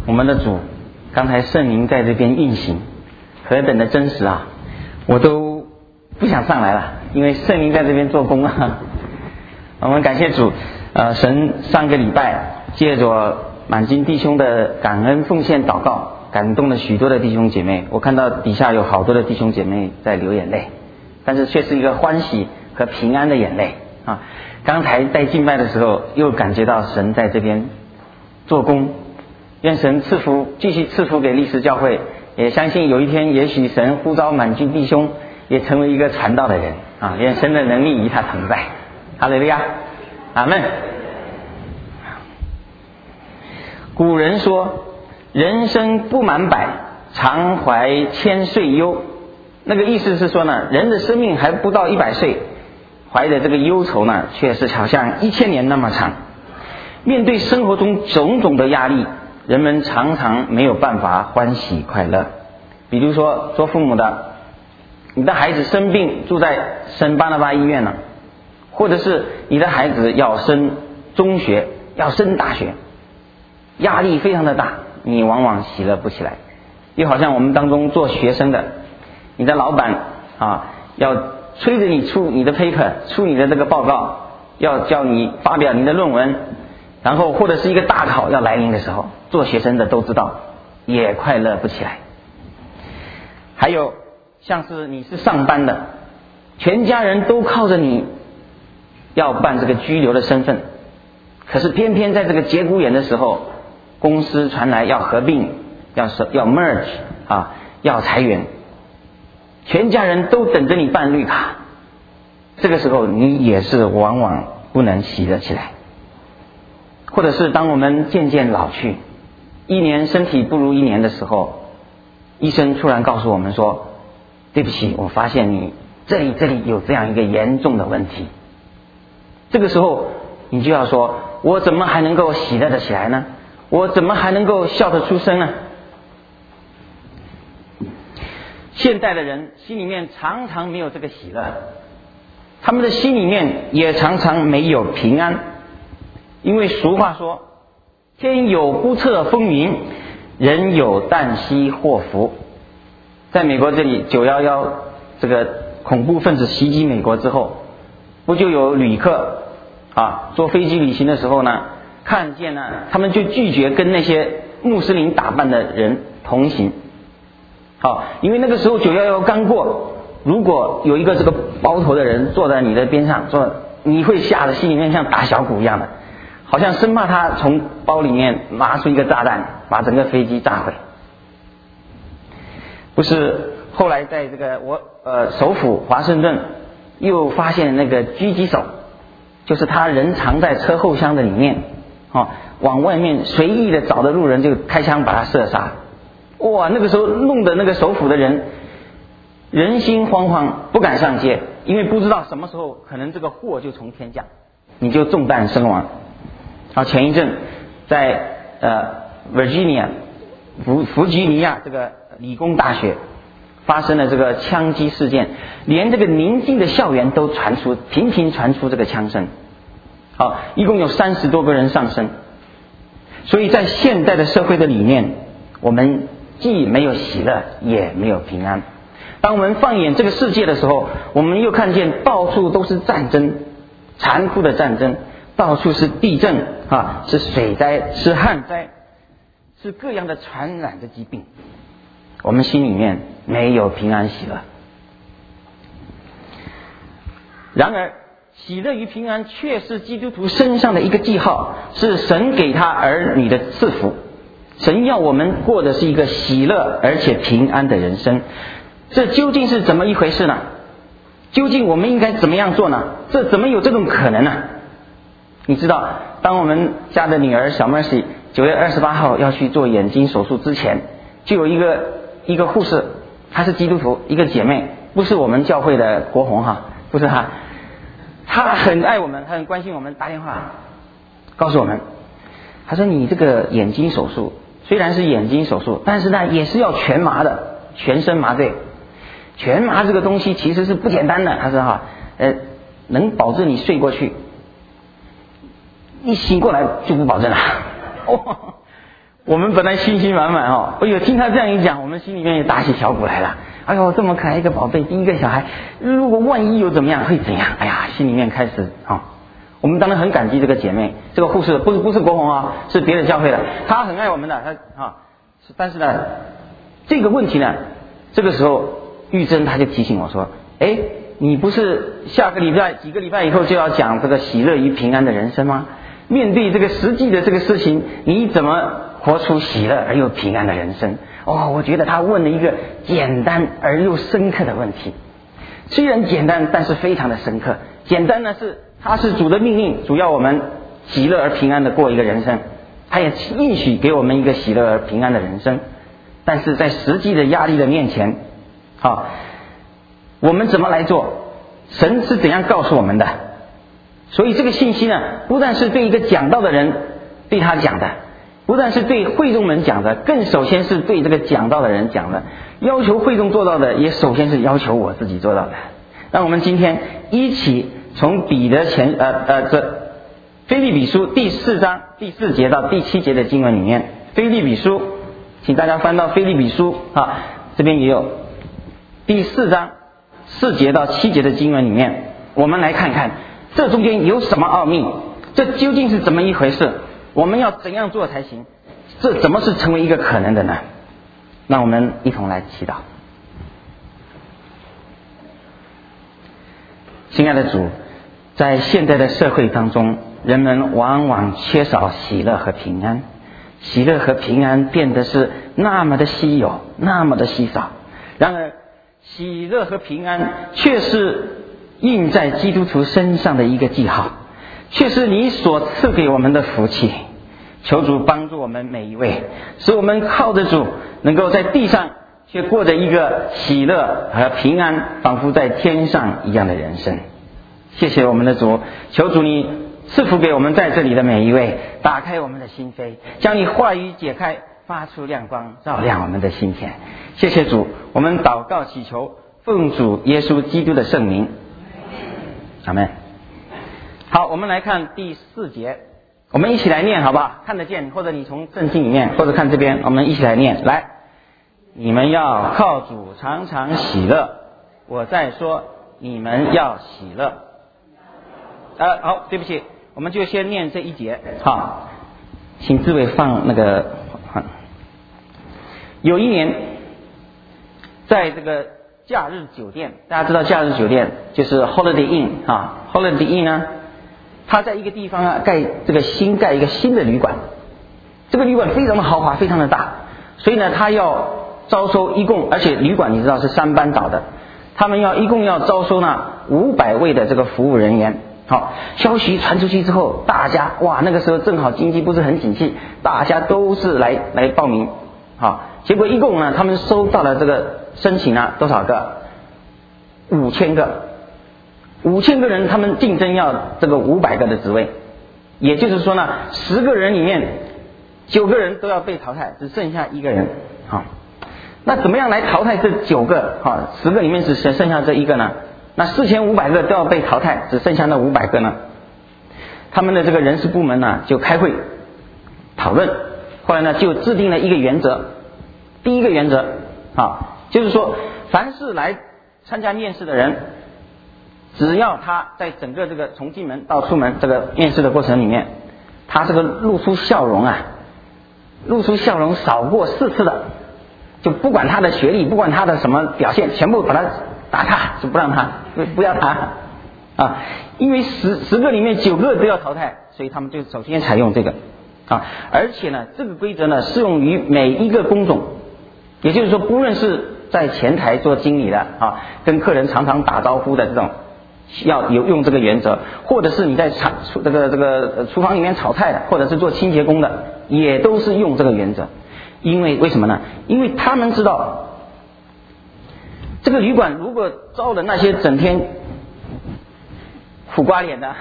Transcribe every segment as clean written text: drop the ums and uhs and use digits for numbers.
我们的主，刚才圣灵在这边运行，何等的真实啊！我都不想上来了，因为圣灵在这边做工啊。我们感谢主，神上个礼拜借着满金弟兄的感恩奉献祷告，感动了许多的弟兄姐妹。我看到底下有好多的弟兄姐妹在流眼泪，但是却是一个欢喜和平安的眼泪啊！刚才在敬拜的时候，又感觉到神在这边做工。愿神赐福，继续赐福给历史教会，也相信有一天，也许神呼召满军弟兄也成为一个传道的人啊！愿神的能力与他同在。哈利路亚，阿们。古人说，人生不满百，常怀千岁忧。那个意思是说呢，人的生命还不到100岁，怀的这个忧愁呢，却是好像1000年那么长。面对生活中种种的压力，人们常常没有办法欢喜快乐。比如说做父母的，你的孩子生病住在圣巴拿巴医院了，或者是你的孩子要升中学，要升大学，压力非常的大，你往往喜乐不起来。又好像我们当中做学生的，你的老板要催着你出你的 paper， 出你的这个报告，要叫你发表你的论文，然后或者是一个大考要来临的时候，做学生的都知道，也快乐不起来。还有像是你是上班的，全家人都靠着你要办这个居留的身份，可是偏偏在这个节骨眼的时候，公司传来要合并，要 merge 要裁员，全家人都等着你办绿卡，这个时候你也是往往不能喜乐起来。或者是当我们渐渐老去，1年身体不如1年的时候，医生突然告诉我们说，对不起，我发现你这里有这样一个严重的问题。这个时候你就要说，我怎么还能够喜乐得起来呢？我怎么还能够笑得出声呢？现代的人心里面常常没有这个喜乐，他们的心里面也常常没有平安。因为俗话说，天有不测风云，人有旦夕祸福。在美国这里911这个恐怖分子袭击美国之后，不就有旅客坐飞机旅行的时候呢，看见呢，他们就拒绝跟那些穆斯林打扮的人同行。因为那个时候911刚过，如果有一个这个包头的人坐在你的边上，你会吓得心里面像打小鼓一样的，好像生怕他从包里面拿出一个炸弹，把整个飞机炸毁。不是后来在这个首府华盛顿又发现那个狙击手，就是他人藏在车后箱的里面，往外面随意的找的路人就开枪把他射杀。哇，那个时候弄得那个首府的人心惶惶，不敢上街，因为不知道什么时候可能这个祸就从天降，你就中弹身亡。前一阵在弗吉尼亚这个理工大学发生了这个枪击事件，连这个宁静的校园都频频传出这个枪声。一共有30多个人丧生。所以在现代的社会的里面，我们既没有喜乐，也没有平安。当我们放眼这个世界的时候，我们又看见到处都是战争，残酷的战争，到处是地震是水灾，是旱灾，是各样的传染的疾病，我们心里面没有平安喜乐。然而喜乐与平安却是基督徒身上的一个记号，是神给他儿女的赐福。神要我们过的是一个喜乐而且平安的人生，这究竟是怎么一回事呢？究竟我们应该怎么样做呢？这怎么有这种可能呢？你知道，当我们家的女儿小 Mercy 9月28号要去做眼睛手术之前，就有一个护士，她是基督徒，一个姐妹，不是我们教会的国红不是她很爱我们，她很关心我们，打电话告诉我们，她说你这个眼睛手术虽然是眼睛手术，但是呢也是要全麻的，全身麻醉。全麻这个东西其实是不简单的，她说能保证你睡过去，一醒过来就不保证了。 我们本来信心满满哦，哎呦，听他这样一讲，我们心里面也打起小鼓来了。哎呦，这么可爱一个宝贝，第一个小孩，如果万一有怎么样，会怎样？哎呀，心里面开始我们当然很感激这个姐妹，这个护士不是国红啊，是别的教会的，她很爱我们的，但是呢，这个问题呢，这个时候玉珍她就提醒我说，哎，你不是下个礼拜几个礼拜以后就要讲这个喜乐与平安的人生吗？面对这个实际的这个事情，你怎么活出喜乐而又平安的人生？我觉得他问了一个简单而又深刻的问题，虽然简单，但是非常的深刻。简单呢它是主的命令，主要我们喜乐而平安的过一个人生，他也应许给我们一个喜乐而平安的人生。但是在实际的压力的面前，我们怎么来做？神是怎样告诉我们的？所以这个信息呢，不但是对一个讲道的人对他讲的，不但是对会众们讲的，更首先是对这个讲道的人讲的。要求会众做到的，也首先是要求我自己做到的。让我们今天一起从彼得腓立比书第4章第4节到第7节的经文里面，腓立比书，请大家翻到腓立比书这边也有第4章4节到7节的经文里面，我们来看看这中间有什么奥秘，这究竟是怎么一回事，我们要怎样做才行，这怎么是成为一个可能的呢？让我们一同来祈祷。亲爱的主，在现在的社会当中，人们往往缺少喜乐和平安，喜乐和平安变得是那么的稀有，那么的稀少。然而喜乐和平安却是印在基督徒身上的一个记号，却是你所赐给我们的福气。求主帮助我们每一位，使我们靠着主能够在地上却过着一个喜乐和平安，仿佛在天上一样的人生。谢谢我们的主，求主你赐福给我们在这里的每一位，打开我们的心扉，将你话语解开，发出亮光，照亮我们的心田。谢谢主，我们祷告祈求，奉主耶稣基督的圣名，阿们。好，我们来看第4节，我们一起来念好不好？看得见，或者你从圣经里面，或者看这边，我们一起来念。来，你们要靠主常常喜乐。我再说，你们要喜乐。好，对不起，我们就先念这一节。好，请志伟放那个。有一年，在这个假日酒店，大家知道假日酒店就是 Holiday Inn。Holiday Inn 呢，他在一个地方盖一个新的旅馆，这个旅馆非常的豪华，非常的大，所以呢，他要招收而且旅馆你知道是3班倒的，他们一共要招收呢500位的这个服务人员。好，消息传出去之后，大家那个时候正好经济不是很景气，大家都是来报名。好，结果一共呢，他们收到了这个申请多少个？5000个，5000个人，他们竞争要这个500个的职位，也就是说呢，10个人里面9个人都要被淘汰，只剩下1个人。好，那怎么样来淘汰这9个？10个里面只剩下这1个呢？那4500个都要被淘汰，只剩下那500个呢？他们的这个人事部门呢就开会讨论，后来呢就制定了一个原则。第一个原则就是说，凡是来参加面试的人，只要他在整个这个从进门到出门这个面试的过程里面，他这个露出笑容少过4次的，就不管他的学历，不管他的什么表现，全部把他打他，就不要他因为10个里面9个都要淘汰，所以他们就首先采用这个而且呢，这个规则呢适用于每一个工种，也就是说，不论是在前台做经理的跟客人常常打招呼的这种，要用这个原则，或者是你在这个厨房里面炒菜的，或者是做清洁工的，也都是用这个原则。为什么呢？因为他们知道，这个旅馆如果招了那些整天苦瓜脸的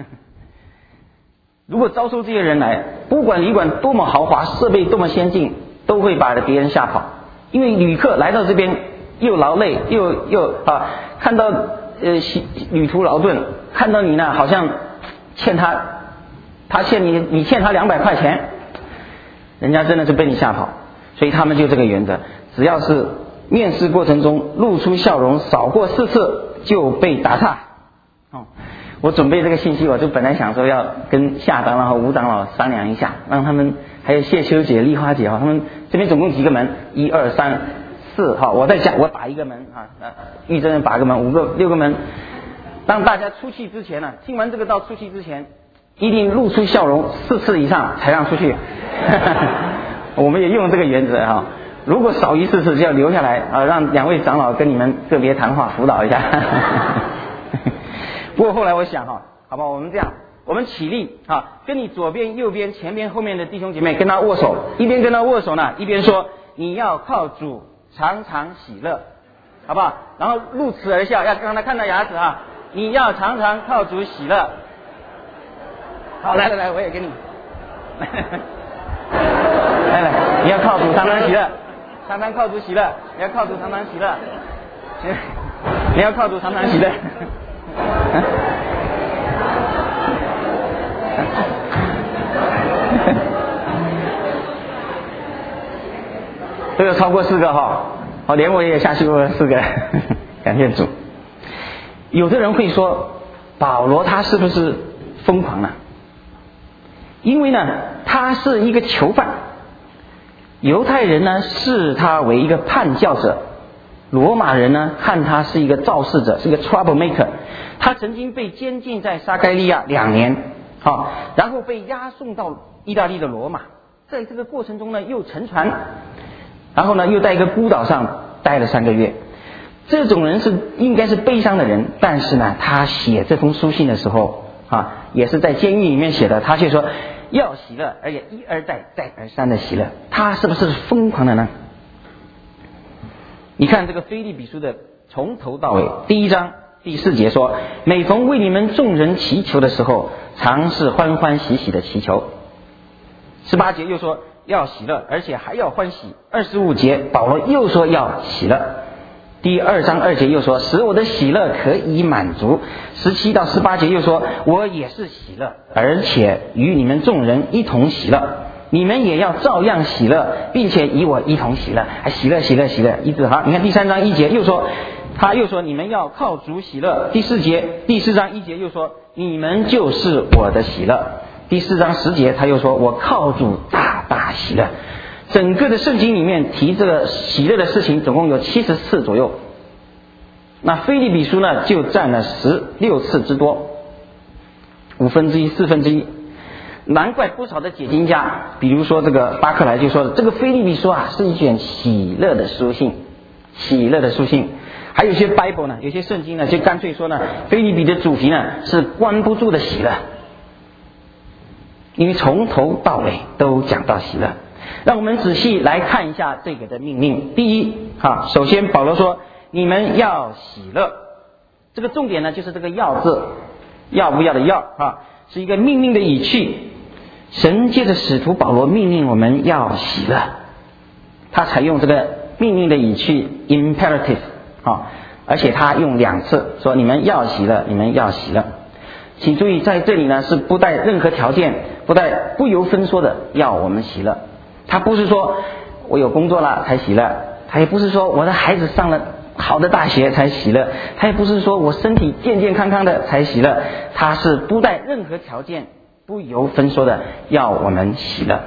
如果招收这些人来，不管旅馆多么豪华，设备多么先进，都会把别人吓跑。因为旅客来到这边又劳累，又看到旅途劳顿，看到你呢好像欠他欠你欠他200块钱， 人家真的是被你吓跑。所以他们就这个原则，只要是面试过程中露出笑容少过4次就被打岔。我准备这个信息，我就本来想说要跟夏长老和吴长老商量一下，让他们还有谢秋姐、丽花姐他们这边总共几个门，1、2、3、4我再讲，我打一个门玉真人打个门，5个、6个门，让大家出去之前呢，听完这个到出去之前一定露出笑容4次以上才让出去。我们也用这个原则如果少于4次就要留下来让2位长老跟你们个别谈话辅导一下。不过后来我想好吧，我们这样，我们起立跟你左边、右边、前边、后面的弟兄姐妹跟他握手，一边跟他握手呢，一边说你要靠主常常喜乐，好不好？然后露齿而笑，要让他看到牙齿你要常常靠主喜乐。好，来，我也给你。来，你要靠主常常喜乐，常常靠主喜乐，你要靠主常常喜乐，你要靠主常常喜乐。这个超过4个连我也下去过4个，感谢主。有的人会说保罗他是不是疯狂了？因为呢他是一个囚犯，犹太人呢视他为一个叛教者，罗马人呢看他是一个肇事者，是一个 troublemaker。 他曾经被监禁在撒该利亚2年然后被押送到意大利的罗马，在这个过程中呢又沉船，然后呢又在一个孤岛上待了3个月。这种人应该是悲伤的人，但是呢他写这封书信的时候也是在监狱里面写的，他却说要喜乐，而且一而再再而三的喜乐。他是不是疯狂的呢？你看这个腓立比书的从头到尾，1章第4节说，每逢为你们众人祈求的时候，常是欢欢喜喜的祈求。18节又说要喜乐，而且还要欢喜。25节保罗又说要喜乐。第2章2节又说使我的喜乐可以满足。17到18节又说我也是喜乐，而且与你们众人一同喜乐，你们也要照样喜乐，并且与我一同喜乐，还喜乐喜乐喜乐，一直好。你看第3章1节他又说你们要靠主喜乐。第4章1节又说你们就是我的喜乐。第4章10节他又说我靠主大大喜乐。整个的圣经里面提这个喜乐的事情总共有70次左右，那腓立比书呢就占了16次之多，1/5、1/4。难怪不少的解经家，比如说这个巴克莱就说这个腓立比书是一卷喜乐的书信。还有些 Bible 呢，有些圣经呢就干脆说呢，腓立比的主题呢是关不住的喜乐，因为从头到尾都讲到喜乐。让我们仔细来看一下这个的命令。第一首先保罗说你们要喜乐，这个重点呢就是这个要字，要不要的要是一个命令的语气。神借着使徒保罗命令我们要喜乐，他采用这个命令的语气 imperative而且他用2次说你们要喜乐，你们要喜乐。请注意在这里呢是不带任何条件，不由分说的要我们喜乐。他不是说我有工作了才喜乐，他也不是说我的孩子上了好的大学才喜乐，他也不是说我身体健健康康的才喜乐，他是不带任何条件，不由分说的要我们喜乐。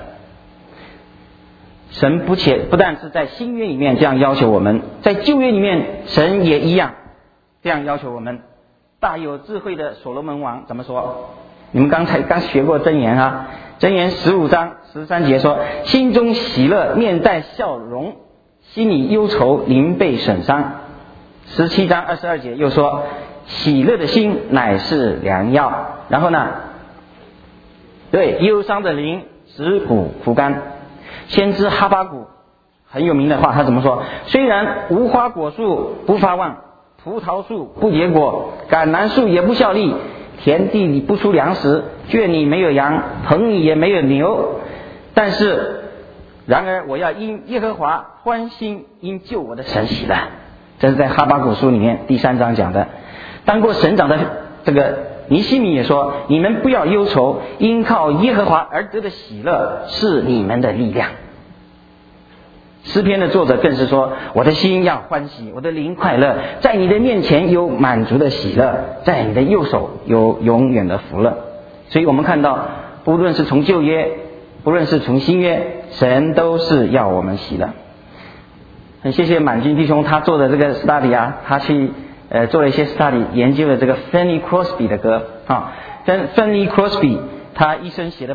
神不但是在新约里面这样要求我们，在旧约里面神也一样这样要求我们。大有智慧的所罗门王怎么说？你们刚学过箴言箴言15章13节说心中喜乐，面带笑容，心里忧愁，灵被损伤。17章22节又说喜乐的心乃是良药。然后呢，对忧伤的灵使骨枯干。先知哈巴谷很有名的话，他怎么说？虽然无花果树不发旺，葡萄树不结果，橄榄树也不效力，田地里不出粮食，圈里没有羊，棚里也没有牛，然而我要因耶和华欢心，因救我的神喜乐。这是在哈巴谷书里面第3章讲的。当过省长的这个尼希米也说，你们不要忧愁，因靠耶和华而得的喜乐是你们的力量。诗篇的作者更是说，我的心要欢喜，我的灵快乐，在你的面前有满足的喜乐，在你的右手有永远的福乐。所以我们看到，不论是从旧约，不论是从新约，神都是要我们喜乐。很谢谢满军弟兄他做的这个 study 啊，他去做了一些 study， 研究了这个 Fanny Crosby 的歌啊。Fanny Crosby 他一生写了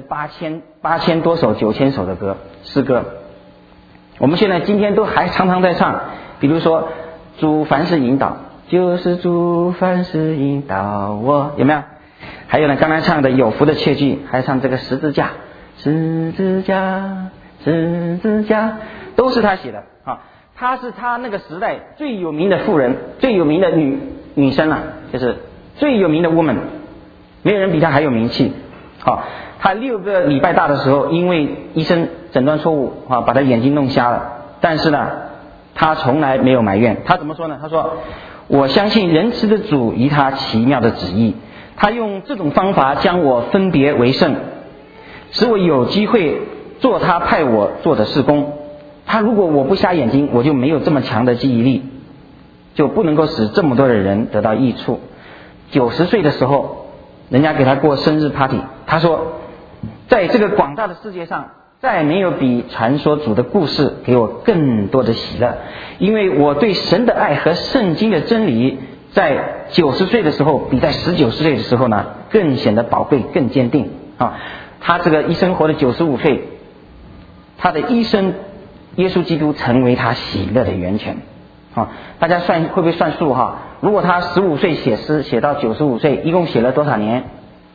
8000多首9000首的诗歌，我们现在今天都还常常在唱，比如说主凡事引导，就是主凡事引导我，有没有？还有呢，刚才唱的有福的切句，还唱这个十字架，十字架，十字架，都是他写的啊。她是他那个时代最有名的妇人，最有名的女生啊，就是最有名的 woman， 没有人比她还有名气。好，她6个礼拜大的时候，因为医生诊断错误啊，把她眼睛弄瞎了。但是呢，她从来没有埋怨。她怎么说呢？她说：“我相信仁慈的主与他奇妙的旨意，他用这种方法将我分别为圣，使我有机会做他派我做的事工。他如果我不瞎眼睛，我就没有这么强的记忆力，就不能够使这么多的人得到益处。90岁的时候，人家给他过生日 party， 他说，在这个广大的世界上，再没有比传说主的故事给我更多的喜乐，因为我对神的爱和圣经的真理，在90岁的时候，比在19岁的时候呢，更显得宝贵，更坚定啊。他这个一生活了95岁，他的一生耶稣基督成为他喜乐的源泉啊！大家会不会算数哈？如果他15岁写诗，写到95岁，一共写了多少年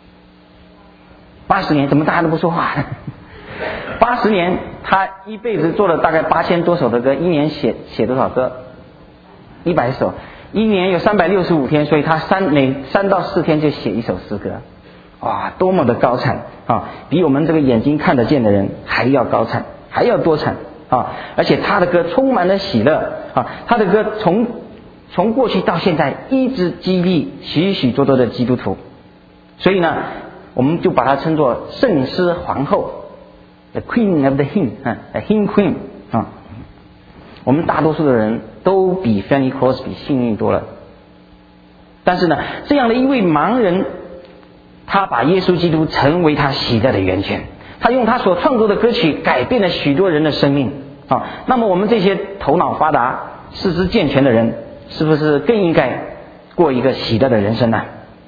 ？80年，怎么大家都不说话？80年，他一辈子做了大概8000多首的歌，一年写多少歌？100首，一年有365天，所以他每3到4天就写一首诗歌。哇，多么的高产啊！比我们这个眼睛看得见的人还要高产，还要多产啊！而且他的歌充满了喜乐啊！他的歌从过去到现在一直激励许许多多的基督徒，所以呢，我们就把它称作圣诗皇后 ，the Queen of the Hymn，the Hymn Queen 啊。我们大多数的人都比 Fanny Crosby 幸运多了，但是呢，这样的一位盲人，他把耶稣基督成为他喜乐的源泉，他用他所创作的歌曲改变了许多人的生命啊。那么我们这些头脑发达、四肢健全的人，是不是更应该过一个喜乐的人生呢？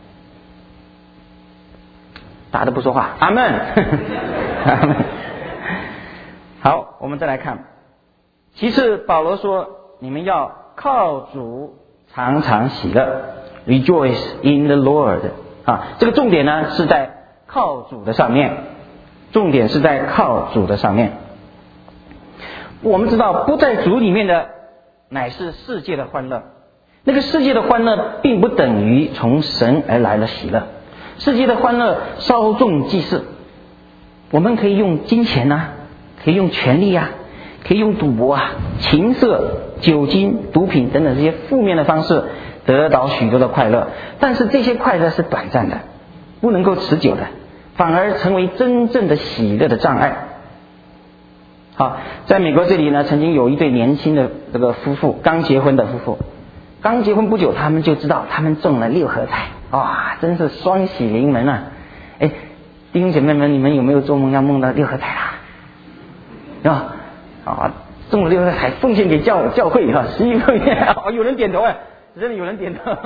大家都不说话，阿们阿们。好，我们再来看，其次保罗说，你们要靠主常常喜乐 ，rejoice in the Lord。啊，这个重点呢是在靠主的上面，重点是在靠主的上面。我们知道，不在主里面的乃是世界的欢乐，那个世界的欢乐并不等于从神而来的喜乐。世界的欢乐稍纵即逝，我们可以用金钱啊，可以用权力啊，可以用赌博啊、情色、酒精、毒品等等这些负面的方式得到许多的快乐，但是这些快乐是短暂的，不能够持久的，反而成为真正的喜乐的障碍。好，在美国这里呢，曾经有一对年轻的这个夫妇，刚结婚的夫妇，刚结婚不久，他们就知道他们中了6合彩，哇，真是双喜临门啊！哎，弟兄姐妹们，你们有没有做梦要梦到6合彩啊？啊，中了6合彩，奉献给教会哈，11奉献，哦，有人点头哎。真的有人点头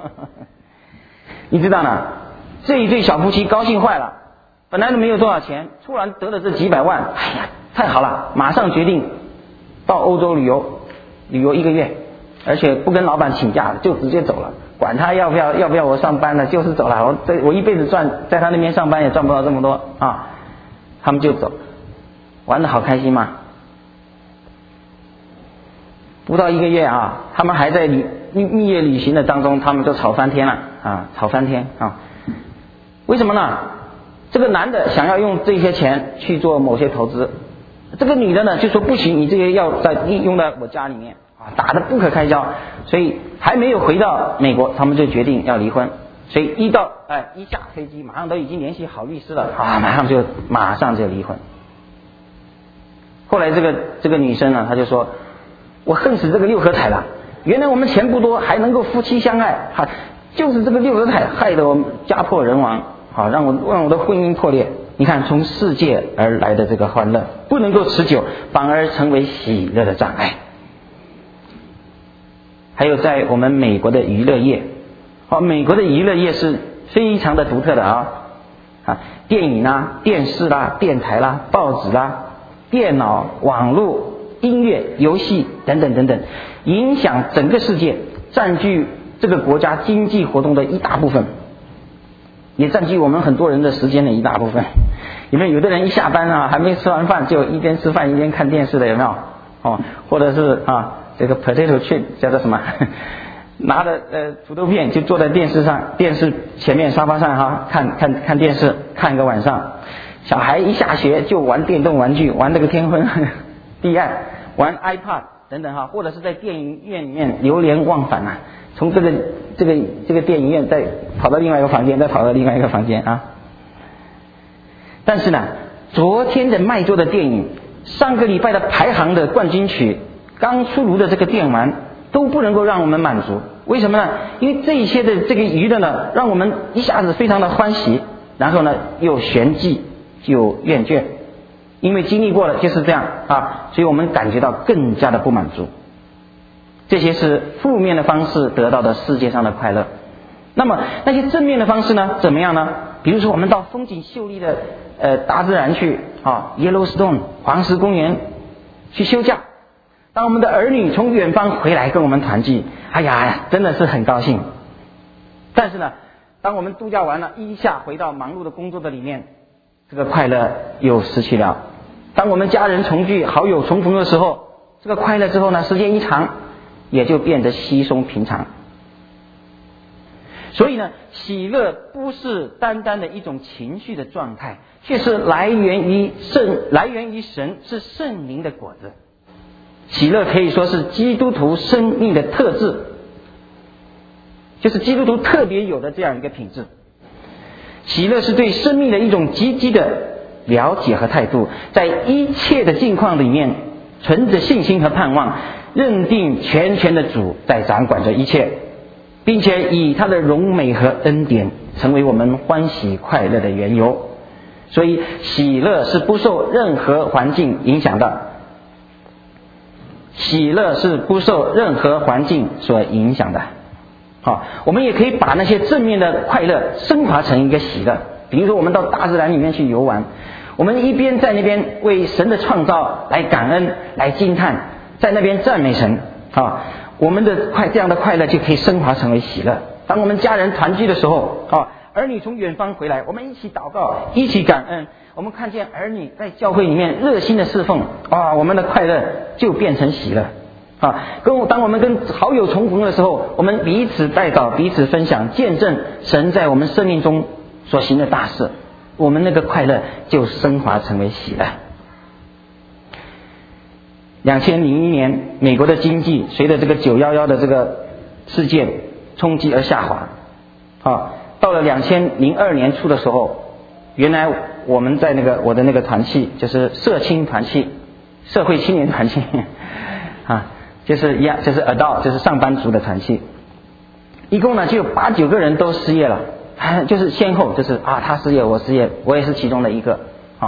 你知道呢，这一对小夫妻高兴坏了，本来都没有多少钱，突然得了这几百万，哎呀，太好了，马上决定到欧洲旅游1个月，而且不跟老板请假，就直接走了，管他要不要我上班了，就是走了，我一辈子在他那边上班也赚不到这么多啊，他们就走，玩得好开心嘛。不到1个月啊，他们还在蜜月旅行的当中，他们就吵翻天了啊，吵翻天啊！为什么呢？这个男的想要用这些钱去做某些投资，这个女的呢就说不行，你这些要用在我家里面啊，打得不可开交，所以还没有回到美国，他们就决定要离婚所以一下飞机马上都已经联系好律师了啊，马上就离婚。后来这个女生呢，她就说，我恨死这个六合彩了，原来我们钱不多还能够夫妻相爱，就是这个六合彩害得我家破人亡，让我的婚姻破裂。你看，从世界而来的这个欢乐不能够持久，反而成为喜乐的障碍。还有在我们美国的娱乐业，美国的娱乐业是非常的独特的电影啦、电视啦、电台啦、报纸啦、电脑、网络、音乐、游戏等等等等，影响整个世界，占据这个国家经济活动的一大部分，也占据我们很多人的时间的一大部分。因为有的人一下班还没吃完饭就一边吃饭一边看电视的，有没有？或者是这个 potato chip 叫做什么？拿着土豆片就坐在电视前面沙发上看电视看个晚上。小孩一下学就玩电动玩具，玩这个天昏地暗，玩 iPad 等等或者是在电影院里面流连忘返从这个电影院再跑到另外一个房间，再跑到另外一个房间但是呢，昨天的卖座的电影，上个礼拜的排行的冠军曲，刚出炉的这个电玩，都不能够让我们满足。为什么呢？因为这些的这个娱乐呢，让我们一下子非常的欢喜，然后呢又旋即就厌倦，因为经历过了就是这样所以我们感觉到更加的不满足。这些是负面的方式得到的世界上的快乐。那么那些正面的方式呢，怎么样呢？比如说我们到风景秀丽的大自然去Yellowstone 黄石公园去休假，当我们的儿女从远方回来跟我们团聚，真的是很高兴。但是呢，当我们度假完了，一下回到忙碌的工作的里面，这个快乐又失去了。当我们家人重聚，好友重逢的时候，这个快乐之后呢，时间一长也就变得稀松平常。所以呢，喜乐不是单单的一种情绪的状态，却是来源于神，是圣灵的果子。喜乐可以说是基督徒生命的特质，就是基督徒特别有的这样一个品质。喜乐是对生命的一种积极的了解和态度，在一切的境况里面存着信心和盼望，认定全权的主在掌管着一切，并且以他的荣美和恩典成为我们欢喜快乐的缘由。所以喜乐是不受任何环境影响的，喜乐是不受任何环境所影响的。我们也可以把那些正面的快乐升华成一个喜乐。比如说我们到大自然里面去游玩，我们一边在那边为神的创造来感恩来惊叹，在那边赞美神我们的这样的快乐就可以升华成为喜乐。当我们家人团聚的时候儿女从远方回来，我们一起祷告，一起感恩，我们看见儿女在教会里面热心的侍奉我们的快乐就变成喜乐当我们跟好友重逢的时候，我们彼此代祷，彼此分享，见证神在我们生命中所行的大事，我们那个快乐就升华成为喜乐。2001年美国的经济随着这个911的这个事件冲击而下滑到了2002年初的时候，原来我们在我的那个团契，就是社青团契，社会青年团契就是adult， 就是上班族的团契，一共呢就有8、9个人都失业了，就是先后就是他失业我失业，我也是其中的一个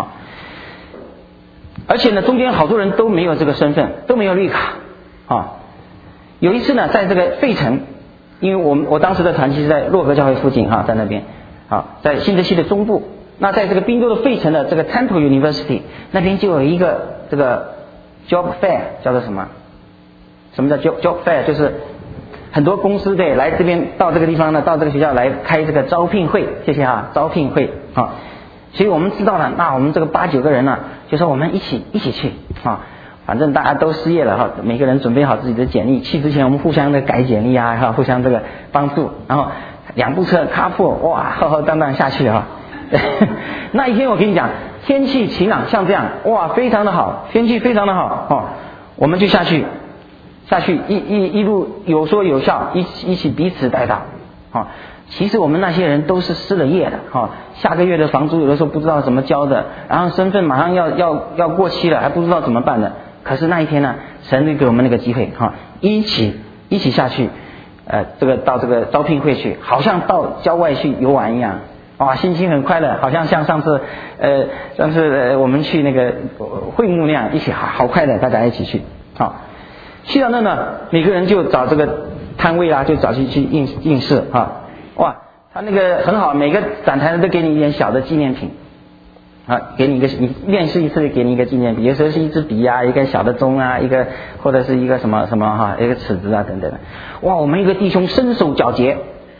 而且呢中间好多人都没有这个身份，都没有绿卡有一次呢在这个费城，因为我当时的团契是在洛格教会附近在那边在新泽西的中部，那在这个宾州的费城的这个 Temple University 那边就有一个这个 job fair， 叫做什么叫 job fair， 就是很多公司来这边到这个地方呢，到这个学校来开这个招聘会，谢谢招聘会所以我们知道了，那我们这个8、9个人呢，就说我们一起去反正大家都失业了每个人准备好自己的简历，去之前我们互相的改简历互相这个帮助，然后2部车 carpool 浩浩荡荡下去那一天我跟你讲，天气晴朗，像这样非常的好，天气非常的好我们就下去一路有说有笑，一起彼此带到其实我们那些人都是失了业的下个月的房租有的时候不知道怎么交的，然后身份马上要过期了，还不知道怎么办的。可是那一天呢，神就给我们那个机会一起下去到这个招聘会去，好像到郊外去游玩一样，哇，心情很快乐，好像上次我们去那个会幕那样，一起好快乐，大家一起去去到那呢，每个人就找这个摊位啦，就找去应试哇，他那个很好，每个展台都给你一点小的纪念品给你你面试一次给你一个纪念品，有时候是一支笔啊，一个小的钟啊，或者是一个什么一个尺子啊等等的。哇，我们一个弟兄身手矫捷，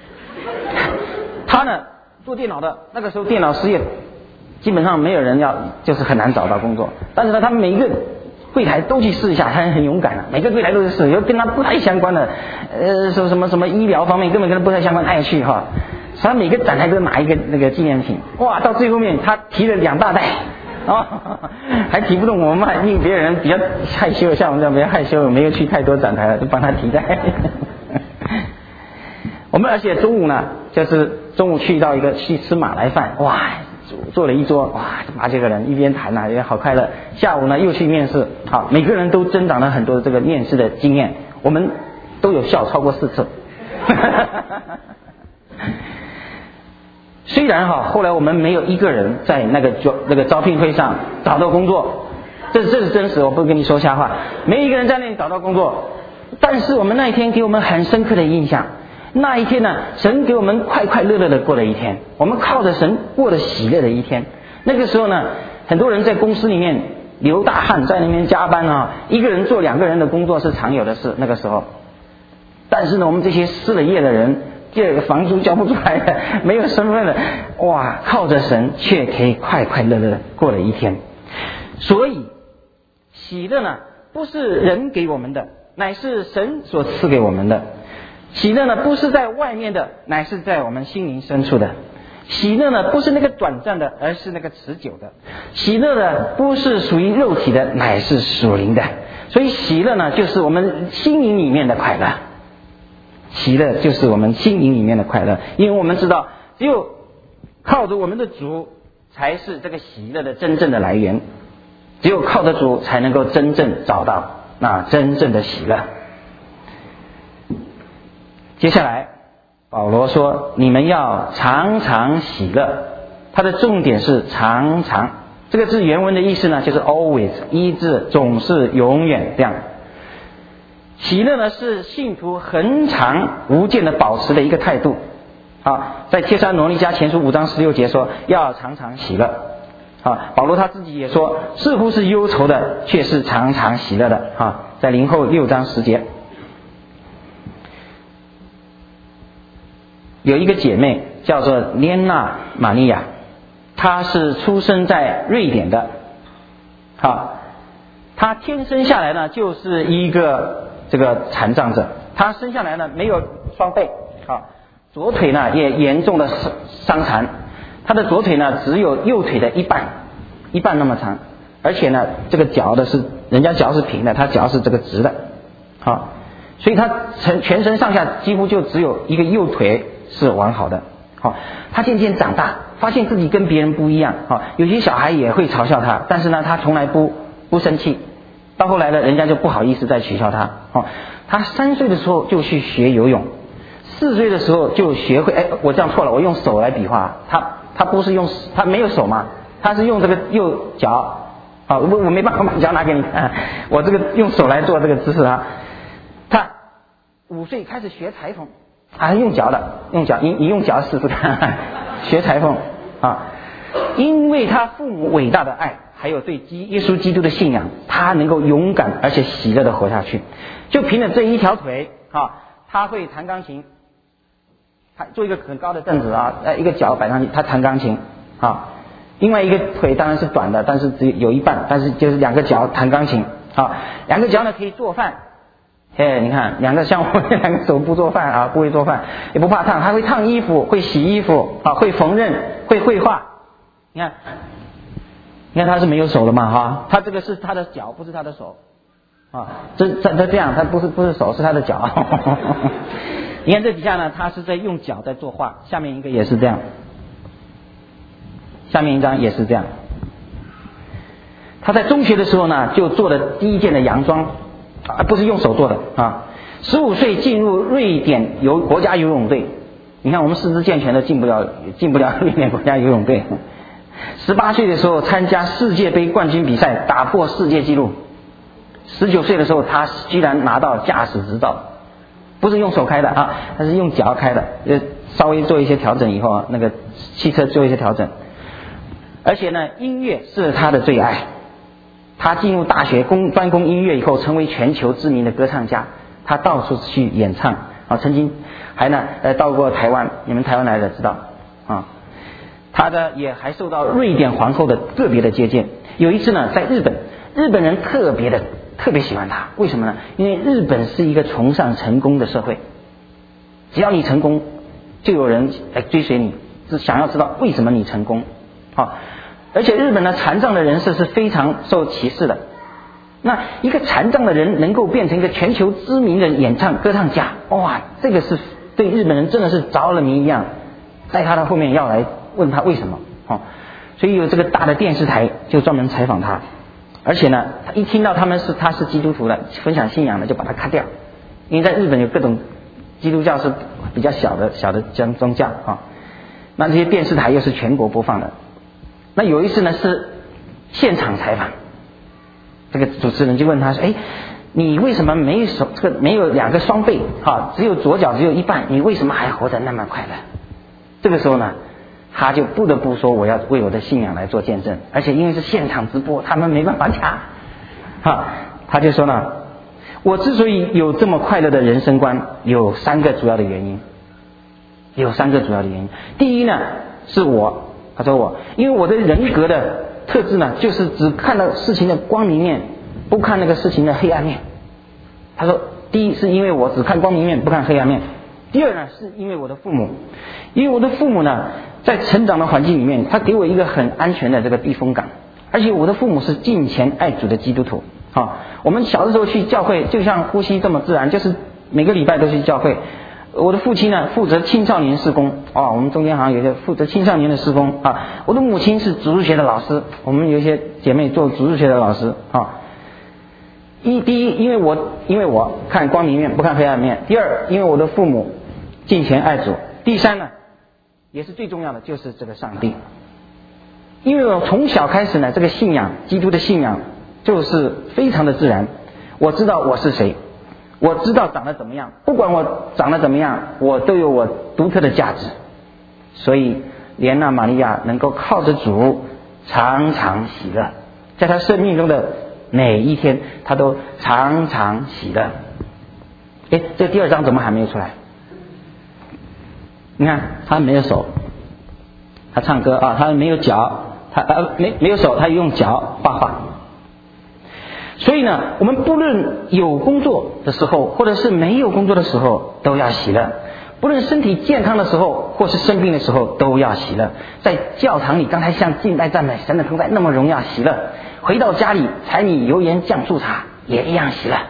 他呢做电脑的，那个时候电脑失业，基本上没有人就是很难找到工作，但是呢他们每一个柜台都去试一下，他很勇敢每个柜台都是试，有跟他不太相关的什么医疗方面根本跟他不太相关，他也去所以每个展台都拿一个那个纪念品。哇，到最后面他提了2大袋还提不动，我们还应别人比较害羞，像我们这样比较害羞，没有去太多展台了，就帮他提袋我们而且中午呢，就是中午去吃马来饭，哇，做了一桌，哇，8、9个人一边谈也好快乐。下午呢又去面试，每个人都增长了很多的这个面试的经验，我们都有效超过4次虽然后来我们没有一个人在那个招聘会上找到工作，这是真实，我不跟你说瞎话，没一个人在那里找到工作。但是我们那一天给我们很深刻的印象，那一天呢，神给我们快快乐乐的过了一天，我们靠着神过了喜乐的一天。那个时候呢，很多人在公司里面流大汗，在那边加班一个人做2个人的工作是常有的事，那个时候。但是呢，我们这些失了业的人，这个房租交不出来的，没有身份的，哇，靠着神却可以快快乐乐过了一天。所以喜乐呢，不是人给我们的，乃是神所赐给我们的。喜乐呢，不是在外面的，乃是在我们心灵深处的。喜乐呢，不是那个短暂的，而是那个持久的。喜乐呢，不是属于肉体的，乃是属灵的。所以喜乐呢，就是我们心灵里面的快乐。喜乐就是我们心灵里面的快乐，因为我们知道只有靠着我们的主才是这个喜乐的真正的来源，只有靠着主才能够真正找到那真正的喜乐。接下来保罗说你们要常常喜乐，它的重点是常常，这个字原文的意思呢就是 always， 一字总是永远这样。喜乐呢是信徒恒常无间的保持的一个态度在帖撒罗尼迦前书5章16节说要常常喜乐保罗他自己也说似乎是忧愁的，却是常常喜乐的在林后6章10节。有一个姐妹叫做莲娜玛利亚，她是出生在瑞典的她天生下来呢就是一个这个残障者，他生下来呢没有双臂左腿呢也严重的伤残，他的左腿呢只有右腿的一半那么长，而且呢这个脚的是人家脚是平的，他脚是这个直的所以他全身上下几乎就只有一个右腿是完好的他渐渐长大，发现自己跟别人不一样有些小孩也会嘲笑他，但是呢他从来不生气，到后来呢人家就不好意思再取笑他他3岁的时候就去学游泳，4岁的时候就学会我这样错了，我用手来比划，他不是用，他没有手嘛，他是用这个右脚我没办法把脚拿给你看我这个用手来做这个姿势他5岁开始学裁缝用脚的，用脚，你用脚试试看学裁缝因为他父母伟大的爱还有对耶稣基督的信仰，他能够勇敢而且喜乐的活下去。就凭着这一条腿他会弹钢琴，他做一个很高的凳子一个脚摆上去，他弹钢琴另外一个腿当然是短的，但是只有一半，但是就是2个脚弹钢琴2个脚呢可以做饭你看2个像我2个手不做饭不会做饭，也不怕烫，还会烫衣服，会洗衣服会缝纫，会绘画。你看他是没有手的嘛他这个是他的脚，不是他的手这样，他不是手，是他的脚你看这底下呢，他是在用脚在作画，下面一个也是这样，下面一张也是这样。他在中学的时候呢，就做的第一件的洋装，不是用手做的啊。15岁进入瑞典国家游泳队，你看我们四肢健全的进不了瑞典国家游泳队。18岁的时候参加世界杯冠军比赛，打破世界纪录。19岁的时候，他居然拿到驾驶执照，不是用手开的啊，他是用脚开的，稍微做一些调整以后，那个汽车做一些调整。而且呢，音乐是他的最爱。他进入大学专攻音乐以后，成为全球知名的歌唱家。他到处去演唱啊，曾经还到过台湾，你们台湾来的知道啊。他也还受到瑞典皇后的个别的接见。有一次呢，在日本人特别喜欢他，为什么呢？因为日本是一个崇尚成功的社会，只要你成功，就有人来追随你，是想要知道为什么你成功啊。而且日本的残障的人士是非常受歧视的。那一个残障的人能够变成一个全球知名的歌唱家，哇，这个是对日本人真的是着了迷一样，在他的后面要来问他为什么所以有这个大的电视台就专门采访他，而且呢，他一听到他是基督徒的，分享信仰的，就把他咔掉，因为在日本有各种基督教是比较小的宗教那这些电视台又是全国播放的。那有一次呢是现场采访，这个主持人就问他说：“你为什么没有2个双臂只有左脚只有一半，你为什么还活得那么快乐？”这个时候呢，他就不得不说我要为我的信仰来做见证，而且因为是现场直播，他们没办法掐他就说呢，我之所以有这么快乐的人生观，有3个主要的原因。第一呢，是他说因为我的人格的特质呢，就是只看到事情的光明面，不看那个事情的黑暗面。他说，第一是因为我只看光明面，不看黑暗面。第二呢，是因为我的父母，呢，在成长的环境里面，他给我一个很安全的这个避风港，而且我的父母是敬虔爱主的基督徒我们小的时候去教会，就像呼吸这么自然，就是每个礼拜都去教会。我的父亲呢，负责青少年事工我们中间好像有些负责青少年的事工我的母亲是主日学的老师，我们有一些姐妹做主日学的老师第一，因为我看光明面不看黑暗面；第二，因为我的父母敬虔爱主；第三呢，也是最重要的，就是这个上帝。因为我从小开始呢，这个信仰，基督的信仰就是非常的自然。我知道我是谁，我知道长得怎么样，不管我长得怎么样，我都有我独特的价值。所以莲娜玛利亚能够靠着主常常喜乐，在她生命中的每一天，她都常常喜乐。这第2章怎么还没有出来？你看她没有手，她唱歌她没有脚，她没有手，她用脚画画。所以呢，我们不论有工作的时候，或者是没有工作的时候，都要喜乐；不论身体健康的时候，或是生病的时候，都要喜乐。在教堂里，刚才像敬拜赞美神的同在那么荣耀喜乐；回到家里，柴米油盐酱醋茶也一样喜乐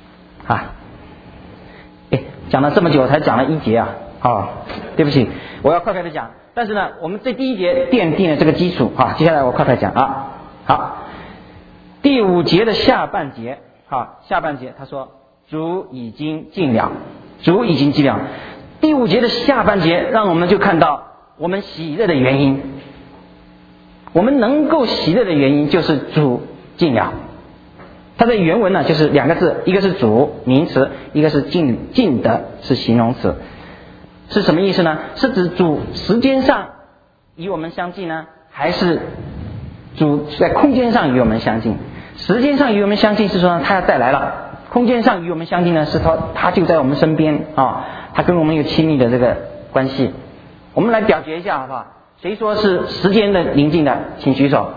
讲了这么久才讲了1节对不起，我要快快的讲。但是呢，我们这第1节奠定了这个基础接下来我快快讲好。第5节的下半节他说主已经尽了。第5节的下半节让我们就看到我们喜乐的原因，我们能够喜乐的原因就是主尽了。它的原文呢就是2个字，一个是主名词，一个是尽的是形容词。是什么意思呢？是指主时间上与我们相近呢，还是主在空间上与我们相近？时间上与我们相近是说他要再来了，空间上与我们相近呢是他就在我们身边他跟我们有亲密的这个关系。我们来表决一下好不好？谁说是时间的临近的请举手。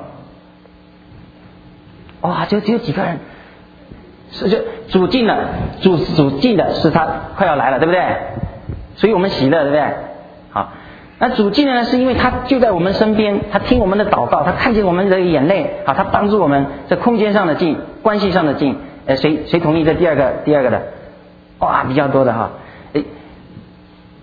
就只有几个人。主近的是他快要来了，对不对？所以我们喜乐，对不对？好，那主近的呢，是因为他就在我们身边，他听我们的祷告，他看见我们的眼泪他帮助我们在空间上的近，关系上的近。谁同意这第二个的？比较多的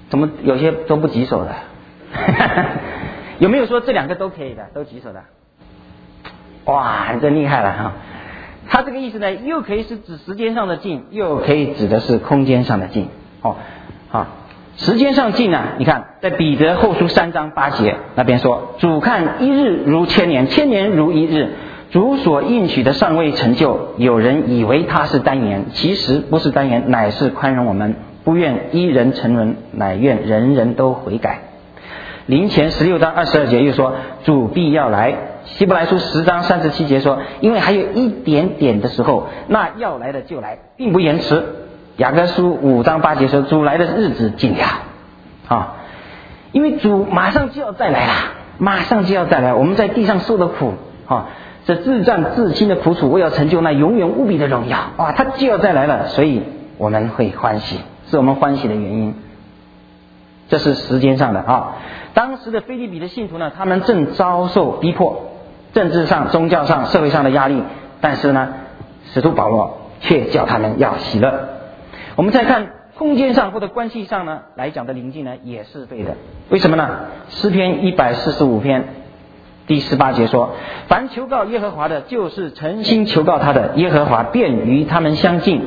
怎么有些都不棘手的？有没有说这两个都可以的，都棘手的？哇，你真厉害了哈！它这个意思呢，又可以是指时间上的近，又可以指的是空间上的近。时间上近呢，你看在彼得后书3章8节那边说，主看一日如千年，千年如一日。主所应许的尚未成就，有人以为他是单言，其实不是单言，乃是宽容我们，不愿一人沉沦，乃愿人人都悔改。林前16章22节又说，主必要来。希伯来书10章37节说，因为还有一点点的时候，那要来的就来，并不延迟。雅各书5章8节说，主来的日子近了因为主马上就要再来了，马上就要再来。我们在地上受的苦这自战自亲的苦楚，为要成就那永远无比的荣耀他就要再来了，所以我们会欢喜，是我们欢喜的原因。这是时间上的当时的腓立比的信徒呢，他们正遭受逼迫，政治上、宗教上、社会上的压力，但是呢，使徒保罗却叫他们要喜乐。我们再看空间上或者关系上呢来讲的临近呢，也是对的。为什么呢？诗篇145篇第18节说，凡求告耶和华的，就是诚心求告他的，耶和华便与他们相近。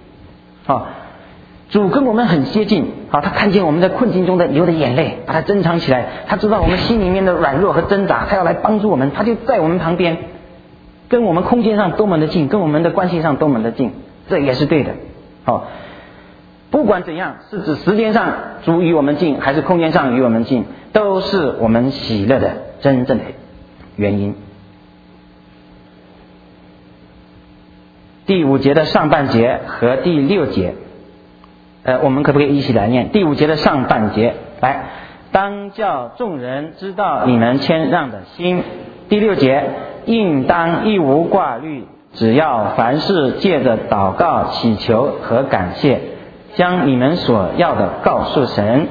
主跟我们很接近他看见我们在困境中的流的眼泪，把它珍藏起来，他知道我们心里面的软弱和挣扎，他要来帮助我们，他就在我们旁边，跟我们空间上多么的近，跟我们的关系上多么的近，这也是对的。不管怎样，是指时间上主与我们近，还是空间上与我们近，都是我们喜乐的真正的原因。第5节的上半节和第6节我们可不可以一起来念？第5节的上半节，来，当叫众人知道你们谦让的心。第6节，应当一无挂虑，只要凡事借着祷告、祈求和感谢，将你们所要的告诉神。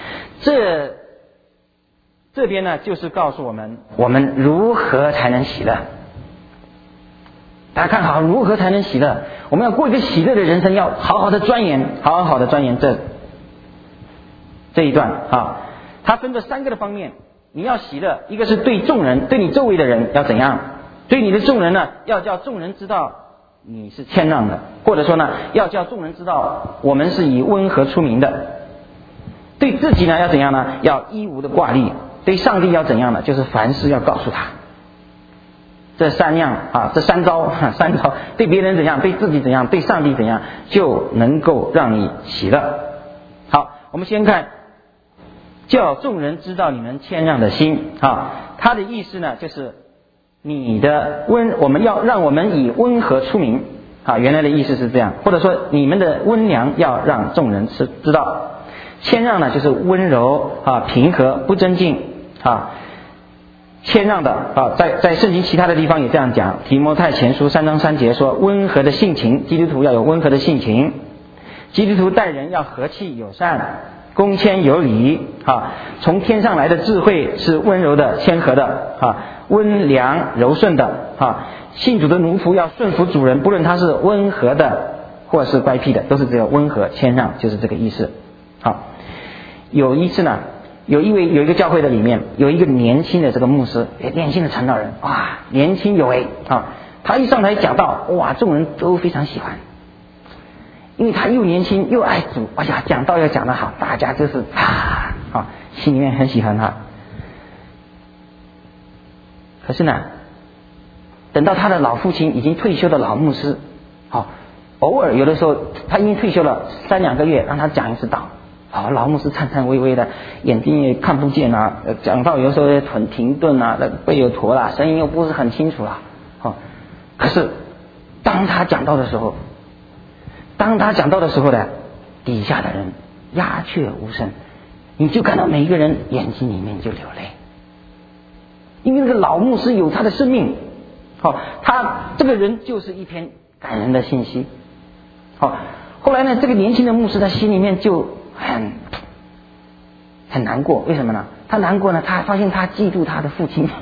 这边呢，就是告诉我们如何才能喜乐。大家看好，如何才能喜乐？我们要过一个喜乐的人生，要好好的钻研这一段它分了3个的方面。你要喜乐，一个是对众人，对你周围的人要怎样？对你的众人呢，要叫众人知道你是谦让的，或者说呢，要叫众人知道我们是以温和出名的。对自己呢，要怎样呢？要一无的挂虑。对上帝要怎样呢？就是凡事要告诉他。这3样这3招，对别人怎样，对自己怎样，对上帝怎样，就能够让你喜乐。好，我们先看叫众人知道你们谦让的心它的意思呢，就是你的我们要让我们以温和出名原来的意思是这样，或者说你们的温良要让众人知道。谦让呢，就是温柔平和，不争竞谦让的在圣经其他的地方也这样讲。提摩太前书3章3节说，温和的性情，基督徒要有温和的性情。基督徒待人要和气友善，恭谦有礼从天上来的智慧是温柔的、谦和的温良柔顺的信主的奴仆要顺服主人，不论他是温和的或是乖僻的，都是只有温和谦让，就是这个意思。有一次呢，有一个教会的里面有一个年轻的这个牧师，年轻的传道人年轻有为他一上台讲道，众人都非常喜欢，因为他又年轻又爱主，讲道要讲得好，大家就是心里面很喜欢他。可是呢，等到他的老父亲已经退休的老牧师偶尔有的时候他已经退休了3-2个月，让他讲一次道老牧师颤颤巍巍的，眼睛也看不见讲道有的时候很停顿背有驼声音又不是很清楚可是当他讲道的时候呢，底下的人鸦雀无声，你就看到每一个人眼睛里面就流泪，因为那个老牧师有他的生命他这个人就是一篇感人的信息后来呢，这个年轻的牧师他心里面就很难过。为什么呢？他难过呢，他发现他嫉妒他的父亲，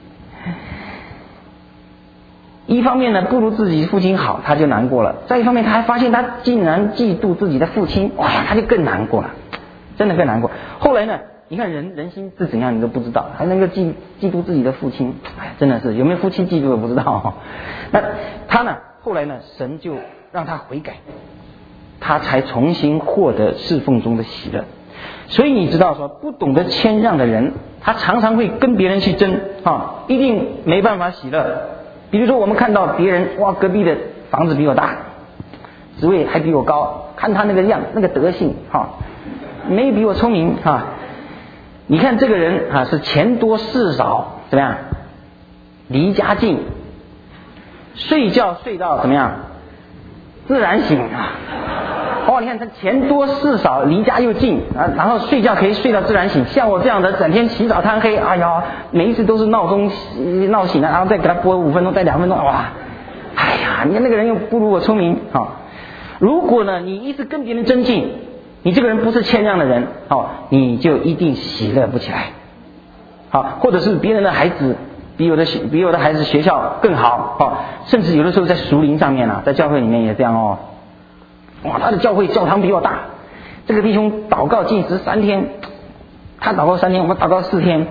一方面呢不如自己父亲好，他就难过了；再一方面他还发现他竟然嫉妒自己的父亲，他就更难过了。 真的更难过。后来呢，你看人心是怎样，你都不知道，还能够嫉妒自己的父亲，真的是有没有夫妻嫉妒都不知道。那他呢，后来呢，神就让他悔改，他才重新获得侍奉中的喜乐。所以你知道说，不懂得谦让的人，他常常会跟别人去争一定没办法喜乐。比如说我们看到别人，哇，隔壁的房子比我大，职位还比我高，看他那个样，那个德性没比我聪明你看这个人是钱多事少，怎么样？离家近，睡觉睡到怎么样？自然醒你看他钱多事少，离家又近然后睡觉可以睡到自然醒。像我这样的，整天起早贪黑，每一次都是闹钟闹醒了，然后再给他拨5分钟，再2分钟，你看那个人又不如我聪明如果呢，你一直跟别人争竞，你这个人不是谦让的人你就一定喜乐不起来或者是别人的孩子比我的孩子学校更好甚至有的时候在属灵上面在教会里面也这样他的教堂比我大，这个弟兄祷告禁食3天，他祷告3天，我们祷告4天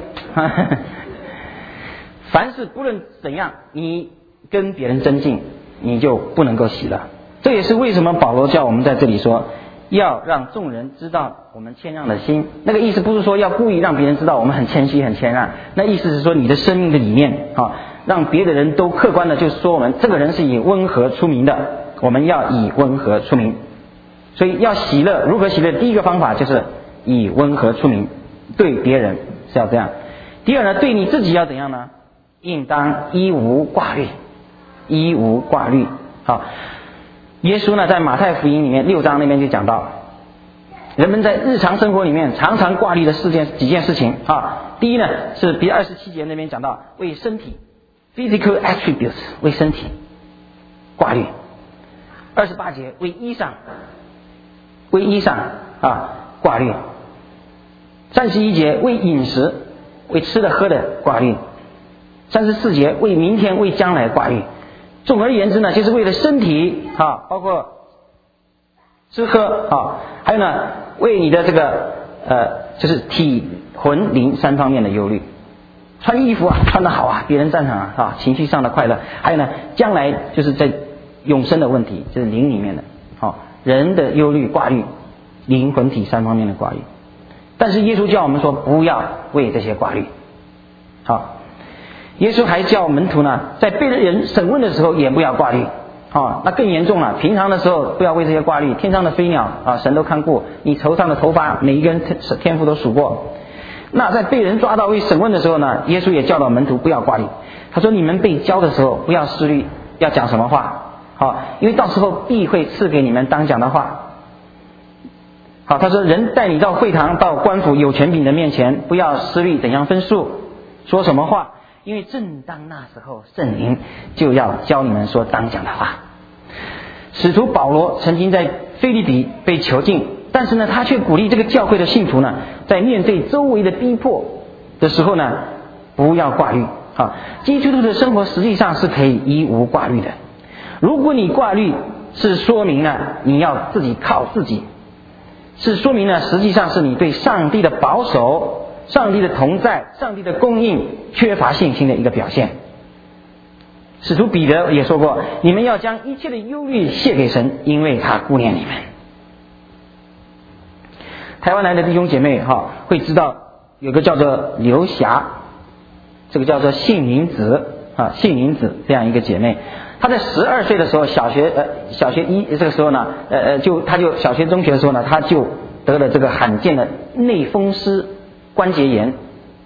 凡是不论怎样，你跟别人争竞，你就不能够喜乐。这也是为什么保罗叫我们在这里说，要让众人知道我们谦让的心。那个意思不是说要故意让别人知道我们很谦虚很谦让，那意思是说你的生命的理念让别的人都客观的就说我们这个人是以温和出名的，我们要以温和出名。所以要喜乐，如何喜乐？第一个方法就是以温和出名，对别人是要这样。第二呢，对你自己要怎样呢？应当一无挂虑，一无挂虑。耶稣呢在马太福音里面6章那边就讲到，人们在日常生活里面常常挂虑的几件事情第一呢是比27节那边讲到为身体 physical attributes 为身体挂虑，28节为衣裳挂虑，31节为饮食为吃的喝的挂虑，34节为明天为将来挂虑。总而言之呢，就是为了身体包括吃喝还有呢为你的这个就是体魂灵3方面的忧虑。穿衣服穿得好别人赞赏情绪上的快乐。还有呢将来就是在永生的问题，就是灵里面的人的忧虑挂虑，灵魂体3方面的挂虑。但是耶稣叫我们说不要为这些挂虑。耶稣还叫门徒呢，在被人审问的时候也不要挂虑那更严重了。平常的时候不要为这些挂虑，天上的飞鸟神都看过，你头上的头发每一个人天父都数过。那在被人抓到为审问的时候呢，耶稣也教导门徒不要挂虑。他说你们被教的时候不要思虑要讲什么话因为到时候必会赐给你们当讲的话。他说人带你到会堂到官府有权柄的面前，不要思虑怎样分数说什么话，因为正当那时候圣灵就要教你们说当讲的话。使徒保罗曾经在腓立比被囚禁，但是呢他却鼓励这个教会的信徒呢，在面对周围的逼迫的时候呢不要挂虑基督徒的生活实际上是可以一无挂虑的。如果你挂虑，是说明了你要自己靠自己，是说明了实际上是你对上帝的保守、上帝的同在、上帝的供应缺乏信心的一个表现。使徒彼得也说过，你们要将一切的忧虑卸给神，因为他顾念你们。台湾来的弟兄姐妹会知道有个叫做刘霞，这个叫做杏林子这样一个姐妹。她在12岁的时候，小学一这个时候呢她就小学中学的时候呢，她就得了这个罕见的内风湿关节炎。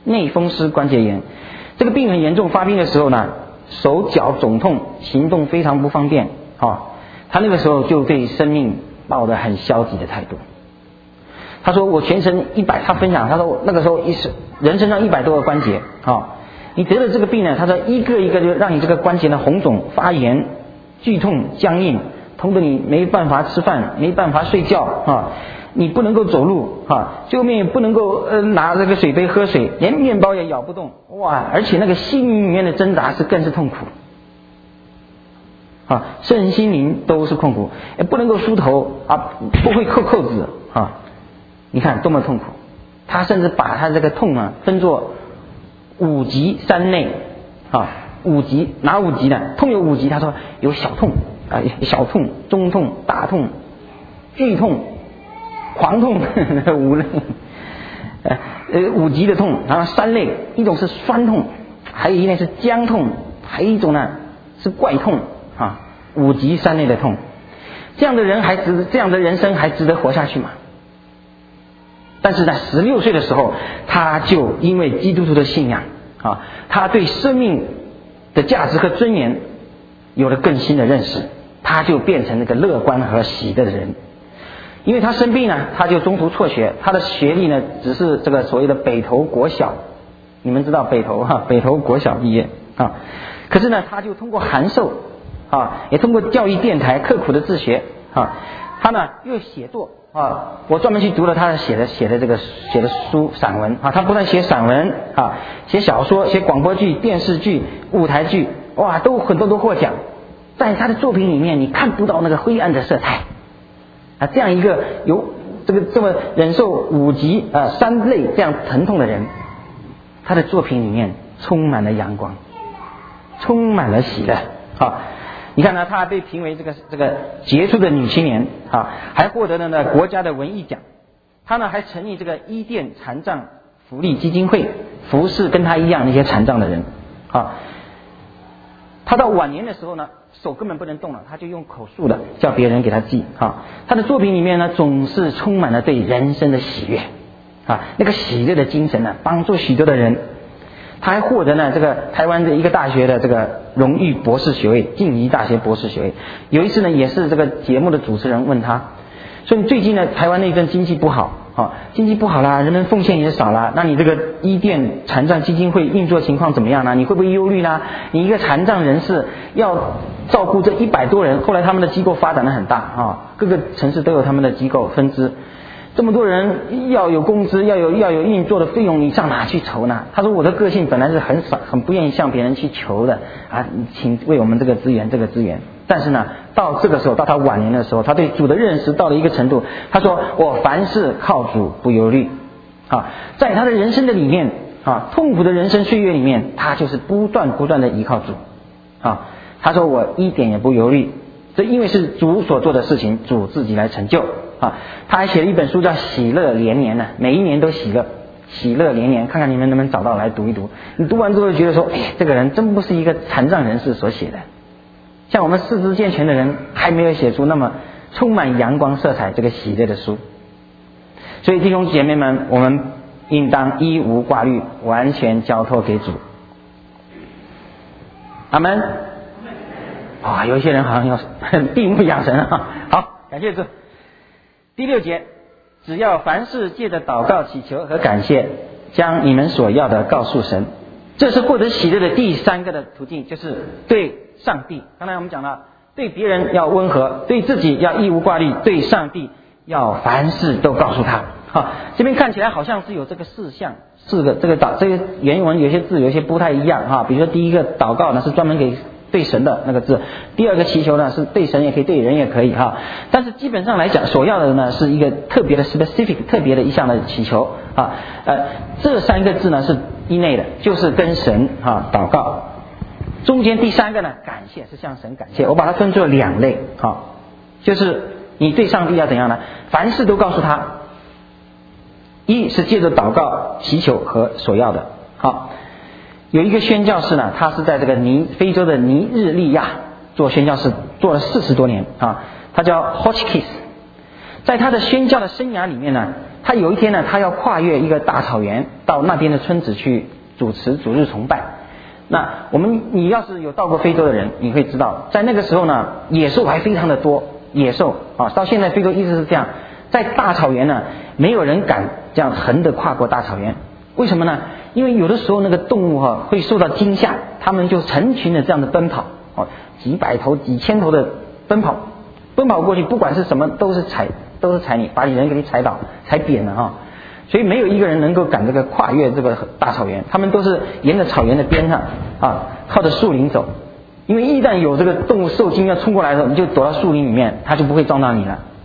这个病很严重，发病的时候呢手脚肿痛，行动非常不方便她那个时候就对生命抱着很消极的态度。她说我全身她分享，她说我那个时候人身上100多个关节你得了这个病呢，他说一个一个就让你这个关节呢红肿发炎剧痛僵硬，痛得你没办法吃饭，没办法睡觉你不能够走路最后面也不能够拿这个水杯喝水，连面包也咬不动而且那个心灵里面的挣扎更是痛苦身心灵都是痛苦，也不能够梳头不会扣子你看多么痛苦。他甚至把他这个痛啊分作5级3类啊，5级哪5级呢？痛有5级，他说有小痛啊，小痛、中痛、大痛、剧痛、狂痛5类，5级的痛，然后3类，一种是酸痛，还有一类是僵痛，还有一种呢是怪痛啊，5级3类的痛。这样的人生还值得活下去吗？但是在16岁的时候，他就因为基督徒的信仰啊，他对生命的价值和尊严有了更新的认识，他就变成那个乐观和喜乐的人。因为他生病呢，他就中途辍学，他的学历呢只是这个所谓的北投国小，你们知道北投国小毕业啊。可是呢，他就通过函授啊，也通过教育电台刻苦的自学啊，他呢又写作啊，我专门去读了他写的书散文啊，他不但写散文啊，写小说、写广播剧、电视剧、舞台剧，哇，都很多都获奖。在他的作品里面，你看不到那个灰暗的色彩啊，这样一个有这么忍受5级3类这样疼痛的人，他的作品里面充满了阳光，充满了喜乐啊。你看呢，他还被评为这个杰出的女青年啊，还获得了呢国家的文艺奖。他呢还成立这个伊甸残障福利基金会，服侍跟他一样那些残障的人啊。他到晚年的时候呢，手根本不能动了，他就用口述的叫别人给他记啊。他的作品里面呢，总是充满了对人生的喜悦啊，那个喜悦的精神呢，帮助许多的人。他还获得呢这个台湾的一个大学的这个荣誉博士学位，静宜大学博士学位。有一次呢，也是这个节目的主持人问他说，你最近呢台湾那阵经济不好啊，经济不好啦，人们奉献也少啦，那你这个伊甸残障基金会运作情况怎么样呢？你会不会忧虑呢？你一个残障人士要照顾这100多人，后来他们的机构发展得很大啊，各个城市都有他们的机构分支，这么多人要有工资，要有运作的费用，你上哪去筹呢？他说我的个性本来是很不愿意向别人去求的啊，请为我们这个资源。但是呢，到这个时候，到他晚年的时候，他对主的认识到了一个程度，他说我凡事靠主不忧虑啊，在他的人生的里面啊，痛苦的人生岁月里面，他就是不断的依靠主啊。他说我一点也不忧虑，这因为是主所做的事情，主自己来成就啊。他还写了一本书叫《喜乐连年》呢，每一年都喜乐连年，看看你们能不能找到来读一读。你读完之后觉得说，哎，这个人真不是一个残障人士所写的，像我们四肢健全的人还没有写出那么充满阳光色彩这个喜乐的书。所以弟兄姐妹们，我们应当一无挂虑，完全交托给主。阿们。啊，有一些人好像要闭目养神啊。好，感谢主。第6节，只要凡事借着祷告、祈求和感谢，将你们所要的告诉神。这是获得喜乐的第3个的途径，就是对上帝。刚才我们讲了，对别人要温和，对自己要一无挂虑，对上帝要凡事都告诉他。好，这边看起来好像是有这个4项，4个这个原文有些字有些不太一样哈。比如说第一个祷告呢是专门给对神的那个字，第2个祈求呢是对神也可以，对人也可以哈。但是基本上来讲，所要的呢是一个特别的 specific 特别的一项的祈求啊。这3个字呢是一类的，就是跟神祷告。中间第3个呢感谢，是向神感谢。我把它分作2类哈，就是你对上帝要怎样呢？凡事都告诉他。一是借着祷告、祈求和所要的。好。有一个宣教士呢，他是在这个非洲的尼日利亚做宣教士，做了40多年啊。他叫 Hotchkiss。在他的宣教的生涯里面呢，他有一天呢，他要跨越一个大草原，到那边的村子去主持主日崇拜。那你要是有到过非洲的人，你会知道，在那个时候呢，野兽还非常的多，野兽啊，到现在非洲一直是这样，在大草原呢，没有人敢这样横着跨过大草原。为什么呢？因为有的时候那个动物会受到惊吓，他们就成群的这样的奔跑，几百头、几千头的奔跑过去，不管是什么都是踩你，把你人给你踩倒、踩扁了哈。所以没有一个人能够赶这个跨越这个大草原，他们都是沿着草原的边上啊，靠着树林走。因为一旦有这个动物受惊要冲过来的时候，你就躲到树林里面，它就不会撞到你了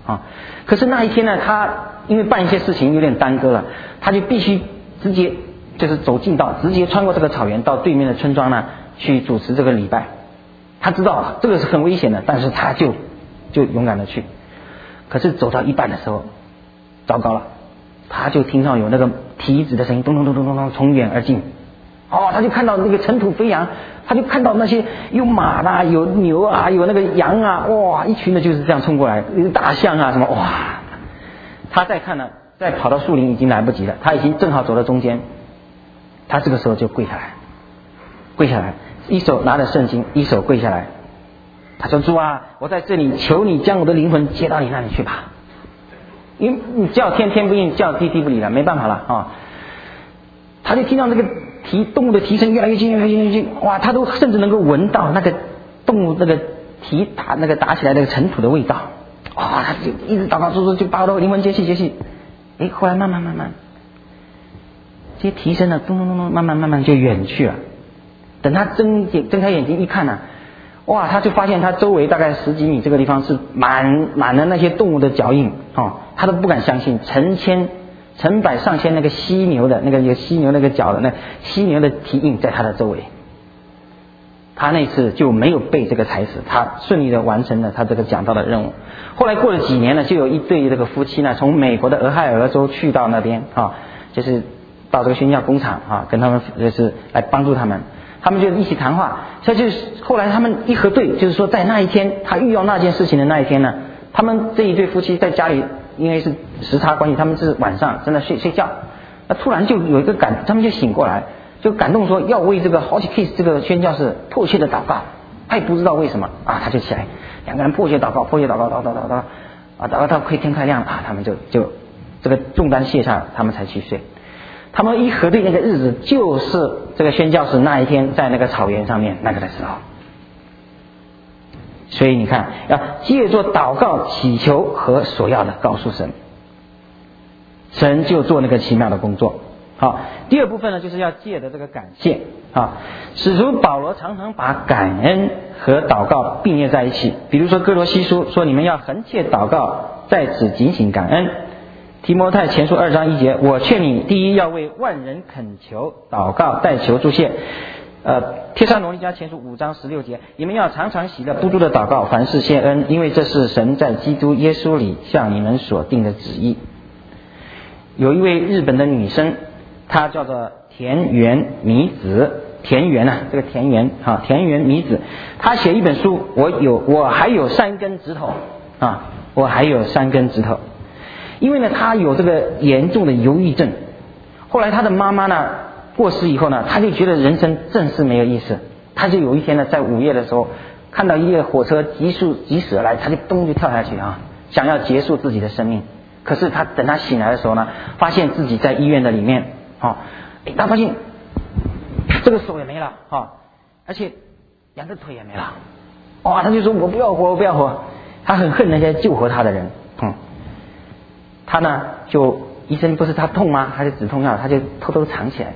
啊。可是那一天呢，他因为办一些事情有点耽搁了，他就必须直接就是走近道，直接穿过这个草原到对面的村庄呢去主持这个礼拜。他知道这个是很危险的，但是他就勇敢的去。可是走到一半的时候，糟糕了，他就听到有那个蹄子的声音，咚咚咚咚咚咚，从远而近。他就看到那个尘土飞扬，他就看到那些有马啦、有牛啊、有那个羊啊，哇，一群的就是这样冲过来，有大象啊什么，哇！他再看呢，再跑到树林已经来不及了，他已经正好走到中间，他这个时候就跪下来，一手拿着圣经，一手跪下来，他说：“主啊，我在这里求你将我的灵魂接到你那里去吧，因为你叫天天不应，叫地地不理了，没办法了啊。”他就听到那个动物的蹄声越来越近，越来越近，哇！他都甚至能够闻到那个动物那个蹄打起来那个尘土的味道，哇！他就一直祷告说就把我的灵魂接续。后来慢慢，这些蹄声呢，咚咚咚咚，慢慢就远去了。等他睁开眼睛一看呢，哇！他就发现他周围大概10几米这个地方是满了那些动物的脚印，他都不敢相信，成百上千那个犀牛的那个有犀牛那个脚的那犀牛的蹄印在他的周围。他那次就没有被这个踩死，他顺利的完成了他这个讲道的任务。后来过了几年呢，就有一对这个夫妻呢，从美国的俄亥俄州去到那边就是到这个宣教工厂跟他们就是来帮助他们就一起谈话。所以就是后来他们一核对，就是说在那一天他遇到那件事情的那一天呢，他们这一对夫妻在家里，因为是时差关系，他们是晚上正在睡觉，那突然就有一个他们就醒过来，就感动说要为这个 Hotchkiss 这个宣教士迫切的祷告。他也不知道为什么他就起来，两个人迫切祷告，祷告到天快亮了他们就这个重担卸下，他们才去睡。他们一核对那个日子，就是这个宣教士那一天在那个草原上面那个的时候。所以你看，要借着祷告、祈求和所要的告诉神，神就做那个奇妙的工作。好，第二部分呢，就是要借的这个感谢。使徒保罗常常把感恩和祷告并列在一起。比如说哥罗西书说，你们要恒切祷告，在此警醒感恩。提摩太前书2章1节，我劝你第一要为万人恳求、祷告、代求、祝谢。帖撒罗尼迦前书5章16节，你们要常常喜乐，不住的祷告，凡事谢恩，因为这是神在基督耶稣里向你们所定的旨意。有一位日本的女生，她叫做田园弥子，田园弥子，她写一本书，我还有3根指头我还有3根指头。因为呢，她有这个严重的忧郁症，后来她的妈妈呢过世以后呢，她就觉得人生真是没有意思。她就有一天呢，在午夜的时候看到一列火车疾驶而来，她就咚就跳下去想要结束自己的生命。可是等她醒来的时候呢，发现自己在医院的里面她发现这个手也没了而且2个腿也没了。她就说我不要活。她很恨那些救活她的人。她呢就医生不是她痛吗？她就止痛药，她就偷偷藏起来，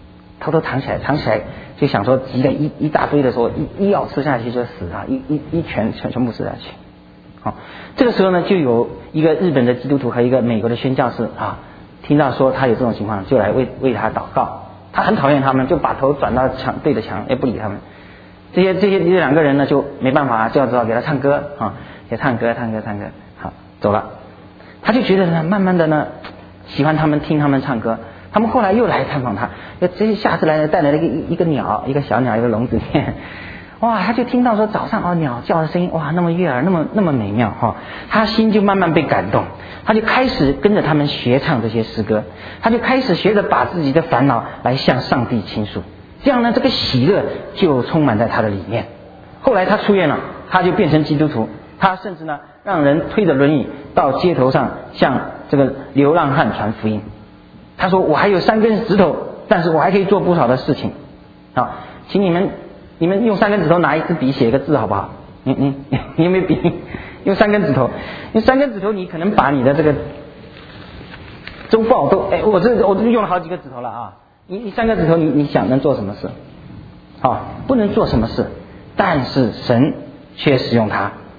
就想说急了一大堆的时候，一药吃下去就死一拳全部吃下去。这个时候呢，就有一个日本的基督徒和一个美国的宣教士听到说他有这种情况，就来为他祷告。他很讨厌他们，就把头转到对着墙，也不理他们。这2个人呢就没办法，就要只好给他唱歌也唱歌，好走了。他就觉得呢，慢慢的呢喜欢他们，听他们唱歌。他们后来又来探访他，下次来带来了一个鸟，一个小鸟，一个笼子里面。哇，他就听到说早上鸟叫的声音，哇，那么悦耳，那么美妙他心就慢慢被感动，他就开始跟着他们学唱这些诗歌，他就开始学着把自己的烦恼来向上帝倾诉，这样呢，这个喜乐就充满在他的里面。后来他出院了，他就变成基督徒，他甚至呢让人推着轮椅到街头上向这个流浪汉传福音。他说我还有3根指头，但是我还可以做不少的事情请你们用3根指头拿一支笔写一个字好不好？你有没有笔？用3根指头，你可能把你的这个周报都我这用了好几个指头了你3个指头你想能做什么事不能做什么事，但是神却使用它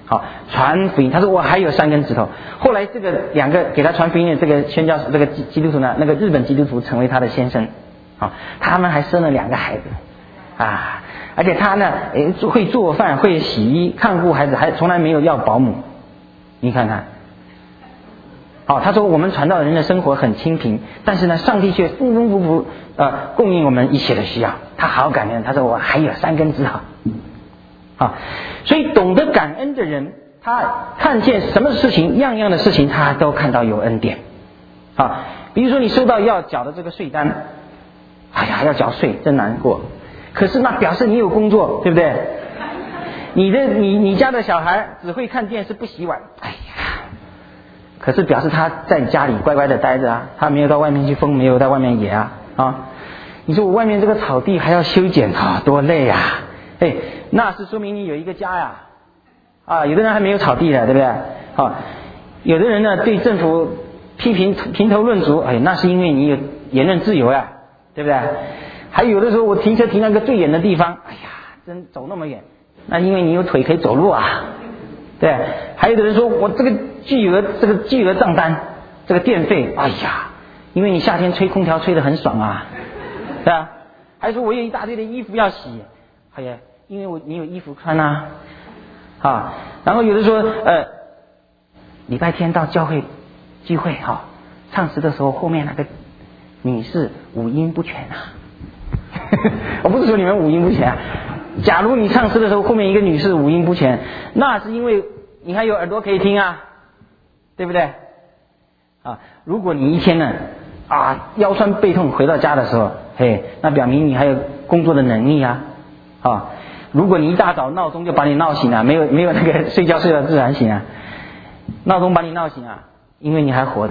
好，传福音。他说我还有3根指头。后来这个2个给他传福音的这个宣教士，这个基督徒呢，那个日本基督徒成为他的先生。好，他们还生了2个孩子啊，而且他呢，会做饭，会洗衣，看顾孩子，还从来没有要保姆。你看看。好，他说我们传道人的生活很清贫，但是呢，上帝却丰丰富富供应我们一切的需要。他好感恩，他说我还有3根指头。好，所以懂得感恩的人，他看见什么事情，样样的事情他都看到有恩典。好，比如说你收到要缴的这个税单，哎呀，要缴税真难过。可是那表示你有工作，对不对？你家的小孩只会看电视不洗碗，哎呀，可是表示他在家里乖乖的待着啊，他没有到外面去疯，没有到外面野啊。你说我外面这个草地还要修剪啊，多累啊！哎，那是说明你有一个家呀。有的人还没有草地的，对不对？有的人呢对政府批评评头论足，那是因为你有言论自由呀，对不对？还有的时候我停车停那个最远的地方，哎呀，真走那么远，那因为你有腿可以走路啊，对。还有的人说我这个巨额账单，这个电费，哎呀，因为你夏天吹空调吹得很爽啊，对吧？还说我有一大堆的衣服要洗，哎呀，因为你有衣服穿啊。然后有的说礼拜天到教会聚会唱诗的时候后面那个女士五音不全啊。我不是说你们五音不全啊，假如你唱诗的时候后面一个女士五音不全，那是因为你还有耳朵可以听啊，对不对？如果你一天呢腰酸背痛回到家的时候，那表明你还有工作的能力啊。如果你一大早闹钟就把你闹醒了，没有那个睡觉睡到自然醒啊，闹钟把你闹醒啊，因为你还活着，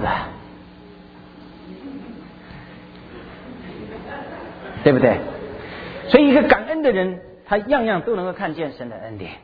对不对？所以一个感恩的人，他样样都能够看见神的恩典。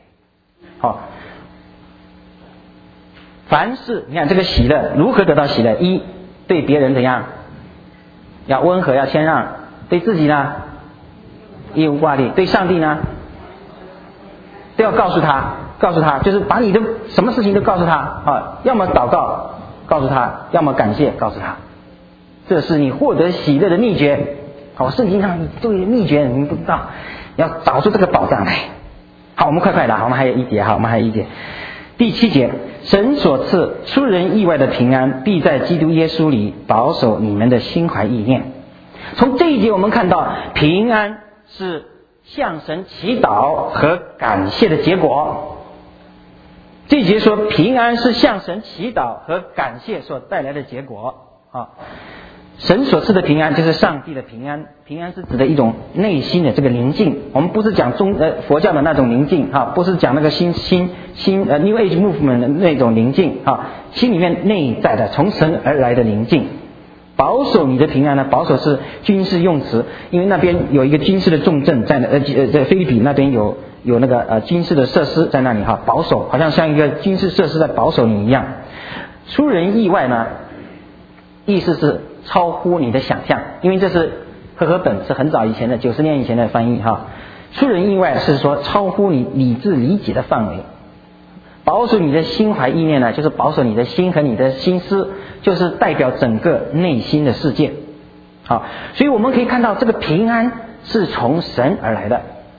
凡事你看这个喜乐如何得到喜乐？一，对别人怎样？要温和，要谦让；对自己呢，义无挂虑；对上帝呢，都要告诉他，就是把你的什么事情都告诉他要么祷告告诉他，要么感谢告诉他，这是你获得喜乐的秘诀。圣经上都有秘诀，你不知道，要找出这个宝藏来。好，我们快的，我们还有一节，第7节，神所赐出人意外的平安，必在基督耶稣里保守你们的心怀意念。从这一节我们看到，平安是向神祈祷和感谢的结果。这一节说平安是向神祈祷和感谢所带来的结果。神所赐的平安就是上帝的平安，平安是指的一种内心的这个宁静。我们不是讲佛教的那种宁静不是讲那个新New Age Movement 的那种宁静心里面内在的从神而来的宁静。保守你的平安呢，保守是军事用词，因为那边有一个军事的重镇在菲律宾那边有那个军事的设施在那里保守，好像一个军事设施在保守你一样。出人意外呢，意思是超乎你的想象，因为这是和本是很早以前的90年以前的翻译出人意外是说超乎你理智理解的范围。保守你的心怀意念呢，就是保守你的心和你的心思，就是代表整个内心的世界。所以我们可以看到这个平安是从神而来的。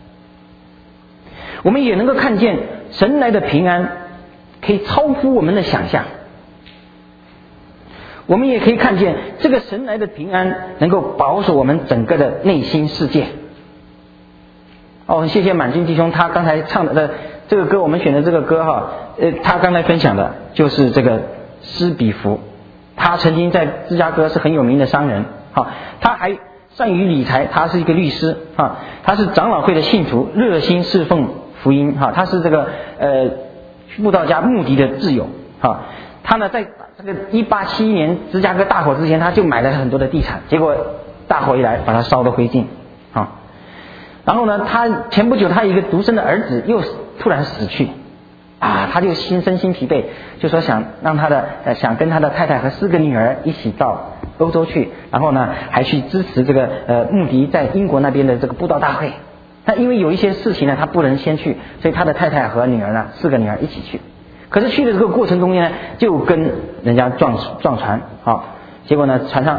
我们也能够看见神来的平安可以超乎我们的想象。我们也可以看见这个神来的平安能够保守我们整个的内心世界。很谢谢满军弟兄，他刚才唱的这个歌，我们选的这个歌他刚才分享的就是这个施比弗，他曾经在芝加哥是很有名的商人他还善于理财，他是一个律师他是长老会的信徒，热心侍奉福音他是这个布道家穆迪的挚友他呢在这个1871年芝加哥大火之前，他就买了很多的地产，结果大火一来把它烧得灰烬然后呢他前不久他有一个独生的儿子又突然死去他就身心疲惫，就说想跟他的太太和4个女儿一起到欧洲去，然后呢还去支持这个穆迪在英国那边的这个布道大会但因为有一些事情呢，他不能先去，所以他的太太和女儿呢，4个女儿一起去。可是去的这个过程中间呢，就跟人家撞船结果呢，船上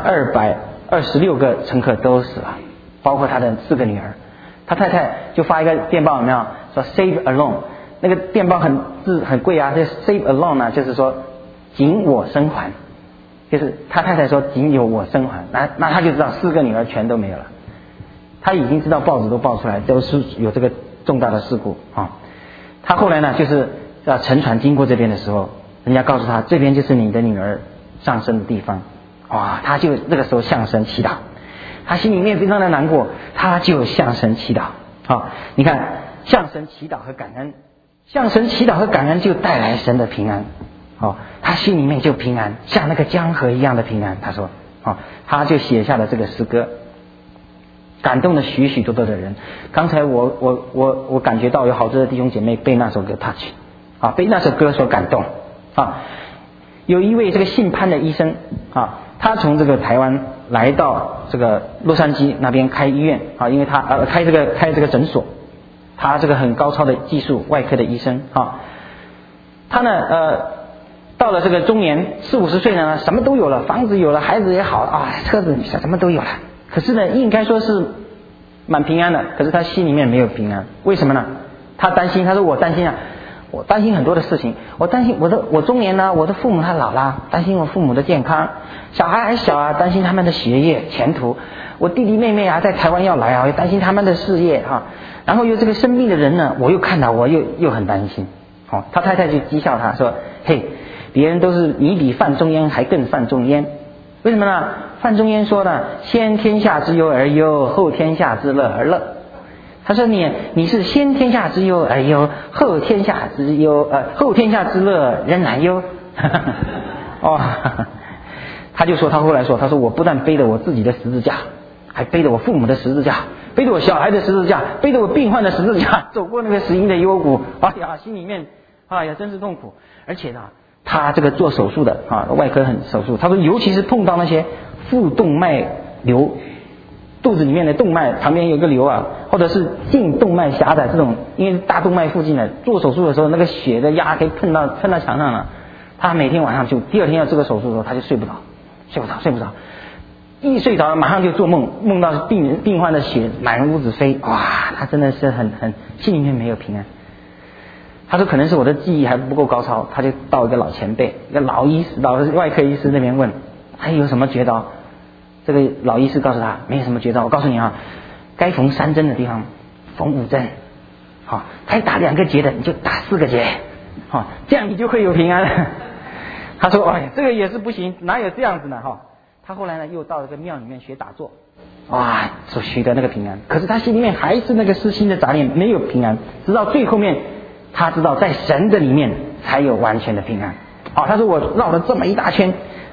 226个乘客都死了，包括他的4个女儿。他太太就发一个电报，有没有说 save alone？ 那个电报很贵啊，这 save alone 呢，就是说仅我生还，就是他太太说仅有我生还，那他就知道4个女儿全都没有了。他已经知道报纸都报出来，都是有这个重大的事故他后来呢，就是乘船经过这边的时候，人家告诉他这边就是你的女儿上升的地方，他就这个时候向神祈祷，他心里面非常的难过，他就向神祈祷你看向神祈祷和感恩，向神祈祷和感恩就带来神的平安他心里面就平安，像那个江河一样的平安。他说他就写下了这个诗歌，感动了许许多多的人。刚才我感觉到有好多的弟兄姐妹被那首歌 touch被那首歌所感动有一位这个姓潘的医生他从这个台湾来到这个洛杉矶那边开医院因为他开这个诊所，他这个很高超的技术，外科的医生他呢到了这个中年40-50岁呢，什么都有了，房子有了，孩子也好车子什么都有了，可是呢应该说是蛮平安的，可是他心里面没有平安。为什么呢？他担心，他说我担心很多的事情，我担心我中年呢，我的父母他老了，担心我父母的健康，小孩还小担心他们的学业前途，我弟弟妹妹在台湾要来也担心他们的事业然后有这个生病的人呢，我又看到我又很担心他太太就讥笑他说，嘿，别人都是你比范仲淹还更范仲淹，为什么呢？范仲淹说呢，先天下之忧而忧，后天下之乐而乐。他说你是先天下之忧而忧，后天下之乐仍然忧他就说，他后来说，他说我不但背着我自己的十字架，还背着我父母的十字架，背着我小孩的十字架，背着我病患的十字架，走过那个死荫的幽谷，心里面真是痛苦。而且呢，他这个做手术的外科手术，他说尤其是碰到那些腹动脉瘤，肚子里面的动脉旁边有个瘤或者是颈动脉狭窄这种，因为大动脉附近的做手术的时候，那个血的压可以喷到墙上了，他每天晚上就第二天要这个手术的时候，他就睡不着，一睡着马上就做梦，梦到病患的血满屋子飞，他真的是很心里面没有平安。他说可能是我的记忆还不够高超，他就到一个老前辈，一个老外科医师那边问，还有什么绝招？这个老医师告诉他没有什么绝招，我告诉你该缝3针的地方缝5针，该打2个结的你就打4个结，这样你就会有平安了。他说这个也是不行，哪有这样子呢他后来呢又到这个庙里面学打坐，所取得那个平安。可是他心里面还是那个私心的杂念，没有平安，直到最后面他知道在神的里面才有完全的平安。他说我绕了这么一大圈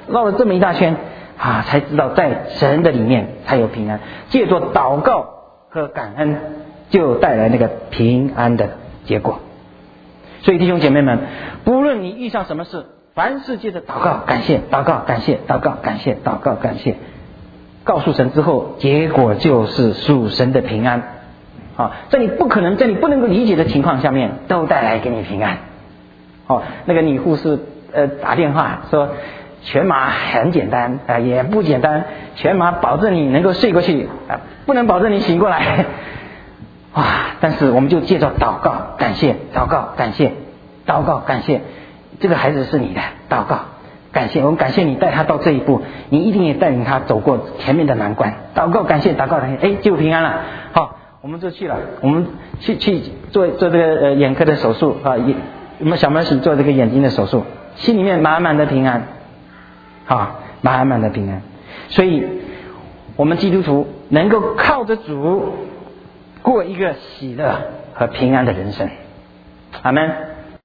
才知道在神的里面才有平安，借着祷告和感恩就带来那个平安的结果。所以弟兄姐妹们，不论你遇上什么事，凡事借着祷告感谢，祷告感谢，祷告感谢，祷告感谢，告诉神之后，结果就是属神的平安在你不能够理解的情况下面都带来给你平安那个女护士打电话说全麻很简单也不简单，全麻保证你能够睡过去不能保证你醒过来但是我们就借着祷告感谢，祷告感谢，祷告感谢，这个孩子是你的，祷告感谢，我们感谢你带他到这一步，你一定也带领他走过前面的难关，祷告感谢，祷告感谢，就平安了。好，我们就去了，我们去做这个眼科的手术我们小门喜做这个眼睛的手术，心里面满满的平安满满的平安。所以我们基督徒能够靠着主过一个喜乐和平安的人生。阿们。